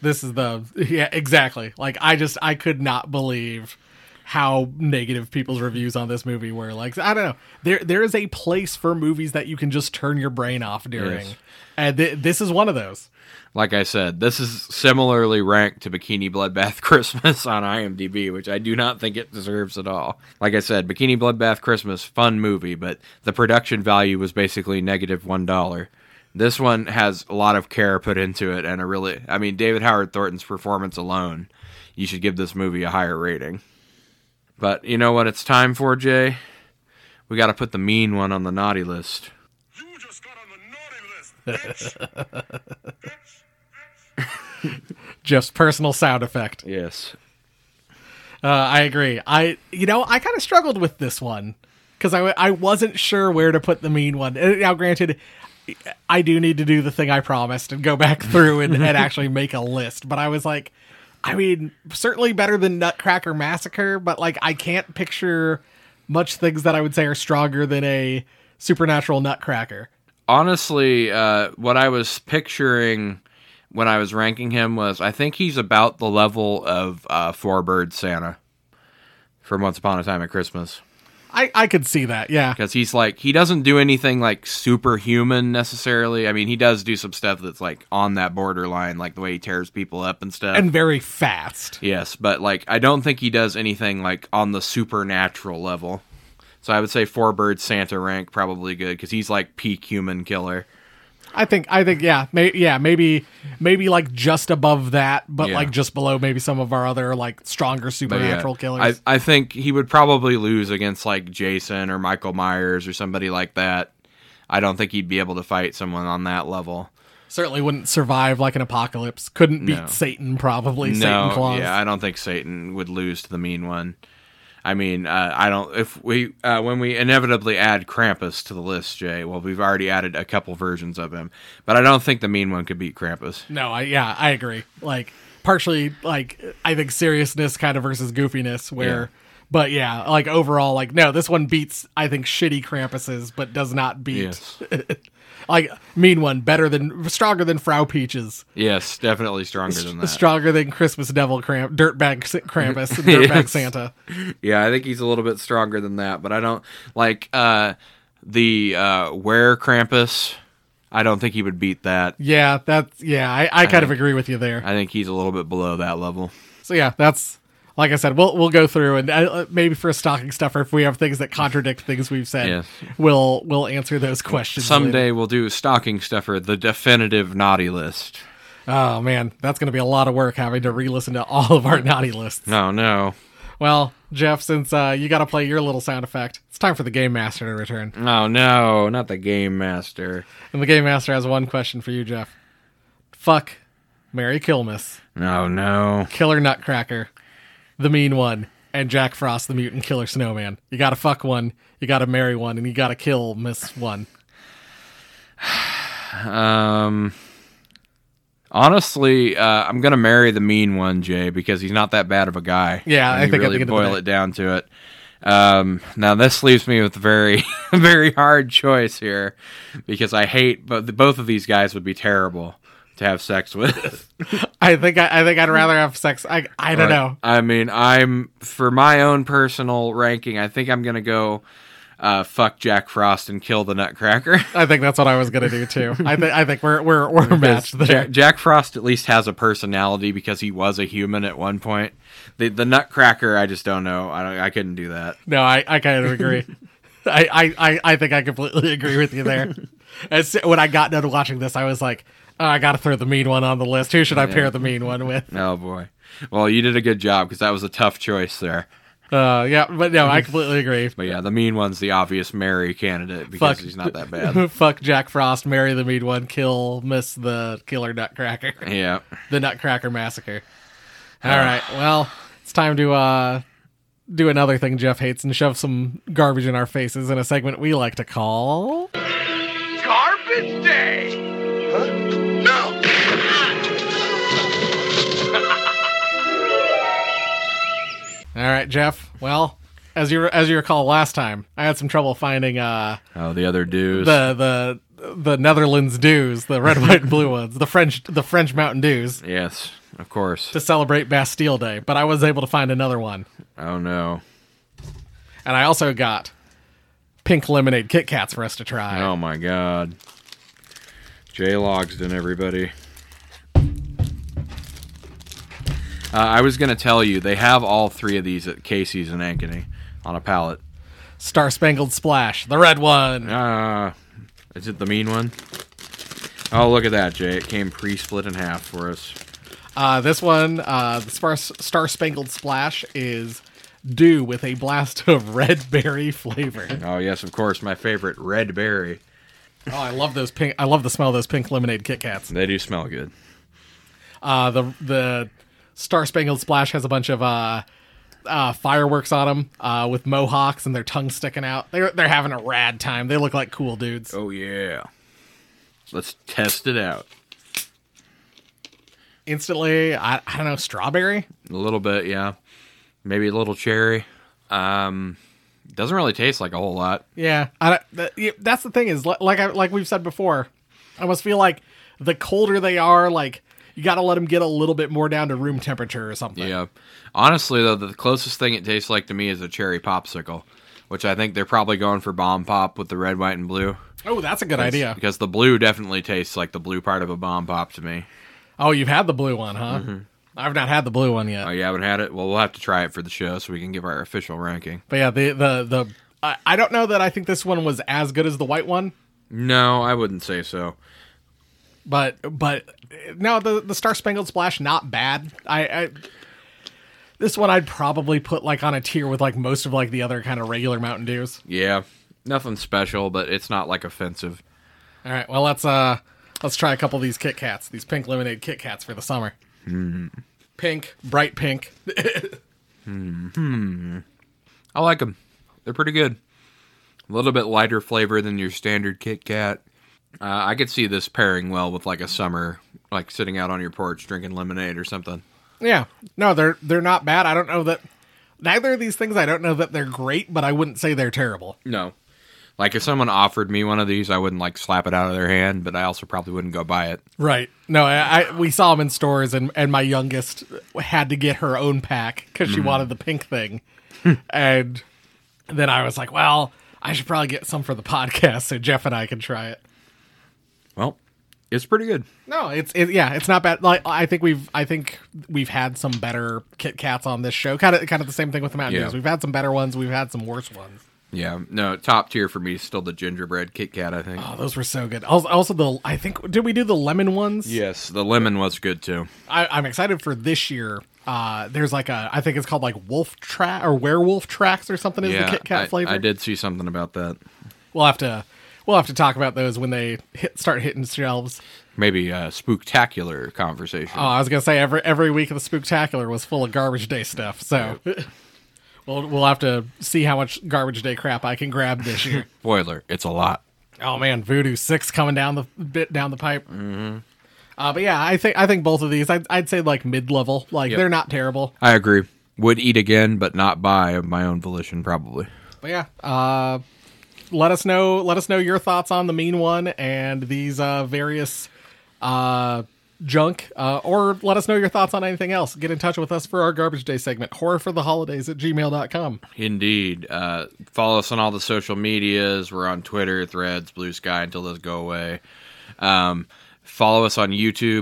exactly. Like I could not believe how negative people's reviews on this movie were. Like, I don't know. There is a place for movies that you can just turn your brain off during. Yes. And this is one of those. Like I said, this is similarly ranked to Bikini Bloodbath Christmas on IMDb, which I do not think it deserves at all. Like I said, Bikini Bloodbath Christmas, fun movie, but the production value was basically negative $1. This one has a lot of care put into it, and David Howard Thornton's performance alone, you should give this movie a higher rating. But you know what it's time for, Jay? We got to put the mean one on the naughty list. You just got on the naughty list, bitch. Just personal sound effect. Yes. I agree. I kind of struggled with this one because I wasn't sure where to put the mean one. Now, granted, I do need to do the thing I promised and go back through and actually make a list. But I was like, certainly better than Nutcracker Massacre, but I can't picture much things that I would say are stronger than a supernatural Nutcracker. Honestly, what I was picturing when I was ranking him was, I think he's about the level of Four Bird Santa from Once Upon a Time at Christmas. I could see that, yeah. Because he doesn't do anything superhuman necessarily. I mean, he does do some stuff that's on that borderline, like the way he tears people up and stuff. And very fast. Yes, but I don't think he does anything on the supernatural level. So I would say Four Bird Santa rank probably good because he's peak human killer. I think, yeah, maybe just above that, but just below maybe some of our other stronger supernatural killers. I think he would probably lose against Jason or Michael Myers or somebody like that. I don't think he'd be able to fight someone on that level. Certainly wouldn't survive an apocalypse. Couldn't beat Satan probably. No, Satan Claus. Yeah, I don't think Satan would lose to the mean one. I mean, I don't. If we when we inevitably add Krampus to the list, Jay, well, we've already added a couple versions of him, but I don't think the mean one could beat Krampus. No, I agree. Partially, I think seriousness kind of versus goofiness, where But yeah, like overall, like no, this one beats I think shitty Krampuses, but does not beat Yes. like mean one stronger than Frau Peaches, Yes, definitely stronger than that. stronger than Christmas Devil Dirtbag Krampus, and Dirtbag Yes. Santa. Yeah, I think he's a little bit stronger than that, but I don't like the Were Krampus. I don't think he would beat that. Yeah, I kind of agree with you there. I think he's a little bit below that level. So yeah, that's like I said. We'll go through and maybe for a stocking stuffer, if we have things that contradict things we've said, Yes. we'll answer those questions Someday later. we'll do stocking stuffer, the definitive naughty list. Oh man, that's going to be a lot of work having to re-listen to all of our naughty lists. No. Well, Jeff, since you got to play your little sound effect, it's time for the Game Master to return. Oh no, not the Game Master. And the Game Master has one question for you, Jeff. Fuck, Mary Kilmus, No. Killer Nutcracker, the Mean One, and Jack Frost, the Mutant Killer Snowman. You got to fuck one, you got to marry one, and you got to kill Miss One. Honestly, I'm gonna marry the mean one, Jay, because he's not that bad of a guy. Yeah, when I you think at really the end of the boil day. it down to it. Now this leaves me with a very, very hard choice here, because I hate, but both of these guys would be terrible to have sex with. I think I'd rather have sex. I don't know. I mean, for my own personal ranking, I think I'm gonna go fuck Jack Frost and kill the Nutcracker. I think that's what I was gonna do too. I think we're matched there. Jack Frost at least has a personality because he was a human at one point. The Nutcracker, I just don't know. I couldn't do that. No, I kind of agree. I think I completely agree with you there. When I got done watching this, I was like, oh, I got to throw the Mean One on the list. Who should I pair the Mean One with? Oh boy. Well, you did a good job because that was a tough choice there. Yeah, but no, I completely agree. But yeah, the mean one's the obvious Mary candidate because he's not that bad. Fuck Jack Frost, marry the Mean One, kill Miss the Killer Nutcracker. Yeah. The Nutcracker Massacre. All right, well, it's time to do another thing Jeff hates and shove some garbage in our faces in a segment we like to call... Garbage Day! Huh? No! All right, Jeff. Well, as you recall last time, I had some trouble finding Oh, the other dudes. the Netherlands Dews, the red, white, and blue ones, the French Mountain Dews Yes, of course. to celebrate Bastille Day, but I was able to find another one, Oh no. and I also got pink lemonade Kit Kats for us to try. Oh my god. Jay Logsdon, everybody. I was going to tell you, they have all three of these at Casey's and Ankeny on a pallet. Star Spangled Splash, the red one. Is it the mean one? Oh, look at that, Jay. It came pre-split in half for us. This one, the Star Spangled Splash is dew with a blast of red berry flavor. Oh, yes, of course. My favorite, red berry. Oh, I love those pink. I love the smell of those pink lemonade Kit Kats. They do smell good. The Star Spangled Splash has a bunch of fireworks on them with mohawks and their tongues sticking out. They're having a rad time. They look like cool dudes. Oh, yeah. Let's test it out. Instantly, I don't know, strawberry? A little bit, yeah. Maybe a little cherry. Doesn't really taste like a whole lot. Yeah, that's the thing is, like we've said before, I almost feel like the colder they are, like, you got to let them get a little bit more down to room temperature or something. Yeah. Honestly, though, the closest thing it tastes like to me is a cherry popsicle, which I think they're probably going for bomb pop with the red, white, and blue. Oh, that's a good idea. Because the blue definitely tastes like the blue part of a bomb pop to me. Oh, you've had the blue one, huh? Mm-hmm. I've not had the blue one yet. Oh, you haven't had it? Well, we'll have to try it for the show so we can give our official ranking. But yeah, I don't know that I think this one was as good as the white one. No, I wouldn't say so. But no, the Star Spangled Splash, not bad. This one I'd probably put like on a tier with like most of like the other kind of regular Mountain Dews. Yeah, nothing special, but it's not like offensive. All right, well let's try a couple of these Kit Kats, these pink lemonade Kit Kats for the summer. Pink, bright pink. I like them. They're pretty good. A little bit lighter flavor than your standard Kit Kat. I could see this pairing well with like a summer, like sitting out on your porch drinking lemonade or something. Yeah, no, they're not bad. I don't know that Neither of these things, I don't know that they're great, but I wouldn't say they're terrible. No. Like, if someone offered me one of these, I wouldn't, like, slap it out of their hand, but I also probably wouldn't go buy it. Right. No, we saw them in stores, and my youngest had to get her own pack because she wanted the pink thing. And then I was like, well, I should probably get some for the podcast so Jeff and I can try it. Well, it's pretty good. No, it's not bad. Like, I think we've had some better Kit Kats on this show. Kind of the same thing with the Mountain Dews. We've had some better ones. We've had some worse ones. Yeah, no, top tier for me is still the gingerbread Kit Kat, I think. Oh, those were so good. Also, did we do the lemon ones? Yes, the lemon was good too. I'm excited for this year. There's like I think it's called like Wolf Track or Werewolf Tracks or something is the Kit Kat flavor. I did see something about that. We'll have to talk about those when they start hitting shelves. Maybe a spooktacular conversation. Oh, I was gonna say every week of the Spooktacular was full of Garbage Day stuff. So we'll have to see how much Garbage Day crap I can grab this year. Spoiler, it's a lot. Oh man, Voodoo 6 coming down the pipe. Mm-hmm. But yeah, I think both of these I'd say like mid-level. Like they're not terrible. I agree. Would eat again, but not buy of my own volition, probably. But yeah, let us know your thoughts on the mean one and these various junk, or let us know your thoughts on anything else. Get in touch with us for our Garbage Day segment, horrorfortheholidays@gmail.com. Indeed. Follow us on all the social medias. We're on Twitter, Threads, Blue Sky until those go away. Follow us on YouTube,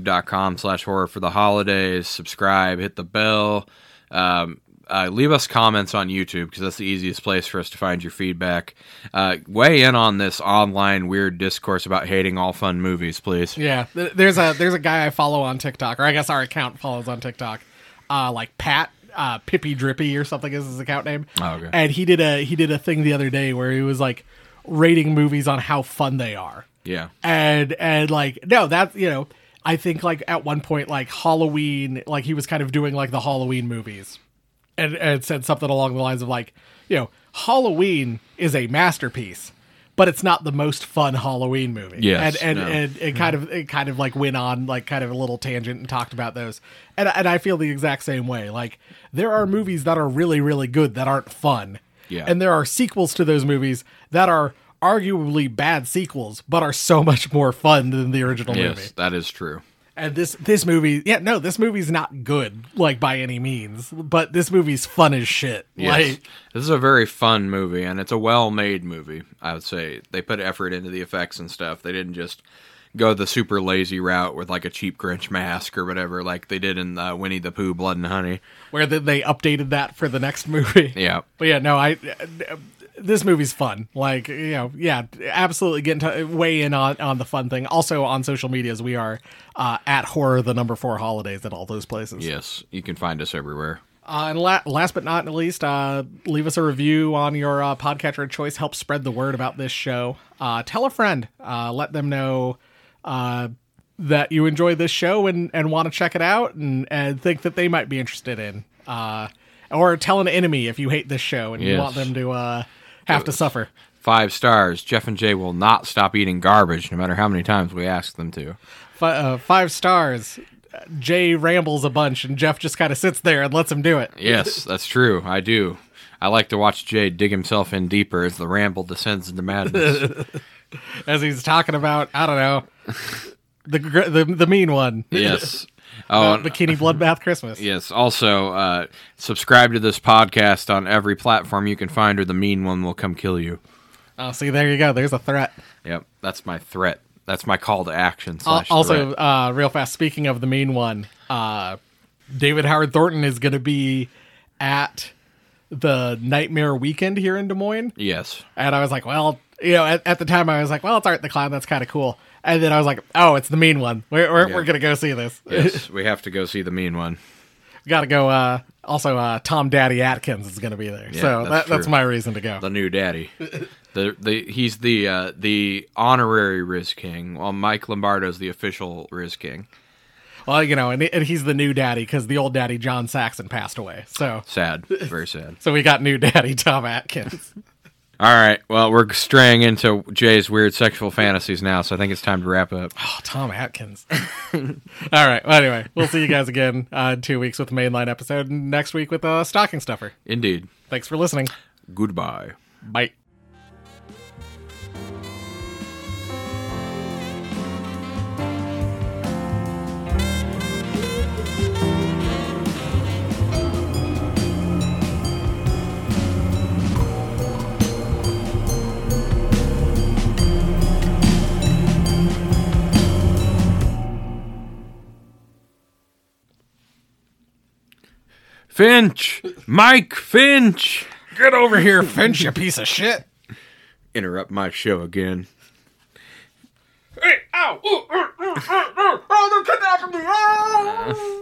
youtube.com/horrorfortheholidays. Subscribe, hit the bell. Leave us comments on YouTube because that's the easiest place for us to find your feedback. Weigh in on this online weird discourse about hating all fun movies, please. Yeah, there's a guy I follow on TikTok, or I guess our account follows on TikTok, like Pat Pippy Drippy or something is his account name. Oh, okay. And he did a thing the other day where he was like rating movies on how fun they are. Yeah, and like no, that's I think like at one point like Halloween, like he was kind of doing like the Halloween movies. And said something along the lines of like, Halloween is a masterpiece, but it's not the most fun Halloween movie. Yes, and it kind of like went on like kind of a little tangent and talked about those. And I feel the exact same way. Like there are movies that are really, really good that aren't fun. Yeah. And there are sequels to those movies that are arguably bad sequels, but are so much more fun than the original movie. Yes, that is true. And this movie, this movie's not good, like, by any means, but this movie's fun as shit. Yes. Like, this is a very fun movie, and it's a well-made movie, I would say. They put effort into the effects and stuff. They didn't just go the super lazy route with, like, a cheap Grinch mask or whatever, like they did in Winnie the Pooh, Blood and Honey. Where they updated that for the next movie. Yeah. But yeah, no, this movie's fun. Like, absolutely weigh in on the fun thing. Also on social medias, we are at horror4 holidays at all those places. Yes, you can find us everywhere. And last but not least, leave us a review on your podcatcher of choice. Help spread the word about this show. Tell a friend. Let them know that you enjoy this show and want to check it out and think that they might be interested in. Or tell an enemy if you hate this show and you want them to have to suffer. 5 stars. Jeff and Jay will not stop eating garbage no matter how many times we ask them to. 5 stars. Jay rambles a bunch and Jeff just kind of sits there and lets him do it. Yes, that's true. I do. I like to watch Jay dig himself in deeper as the ramble descends into madness. As he's talking about, I don't know, the mean one. Yes. Bikini Bloodbath Christmas. Yes. Also, subscribe to this podcast on every platform you can find, or the mean one will come kill you. Oh, see, there you go. There's a threat. Yep, that's my threat. That's my call to action. Also, real fast, speaking of the mean one, David Howard Thornton is going to be at the Nightmare Weekend here in Des Moines. Yes. And I was like, well, at the time I was like, well, it's Art the Clown. That's kind of cool. And then I was like, oh, it's the mean one. We're going to go see this. Yes, we have to go see the mean one. Got to go. Also, Tom Daddy Atkins is going to be there. Yeah, so that's my reason to go. The new daddy. He's the honorary Riz King, while Mike Lombardo's the official Riz King. Well, and he's the new daddy because the old daddy, John Saxon, passed away. So sad. Very sad. So we got new daddy, Tom Atkins. All right. Well, we're straying into Jay's weird sexual fantasies now, so I think it's time to wrap up. Oh, Tom Atkins. All right. Well, anyway, we'll see you guys again in 2 weeks with the mainline episode, and next week with a stocking stuffer. Indeed. Thanks for listening. Goodbye. Bye. Finch! Mike Finch! Get over here, Finch, you piece of shit. Interrupt my show again. Hey, ow! Ooh, don't get that from me!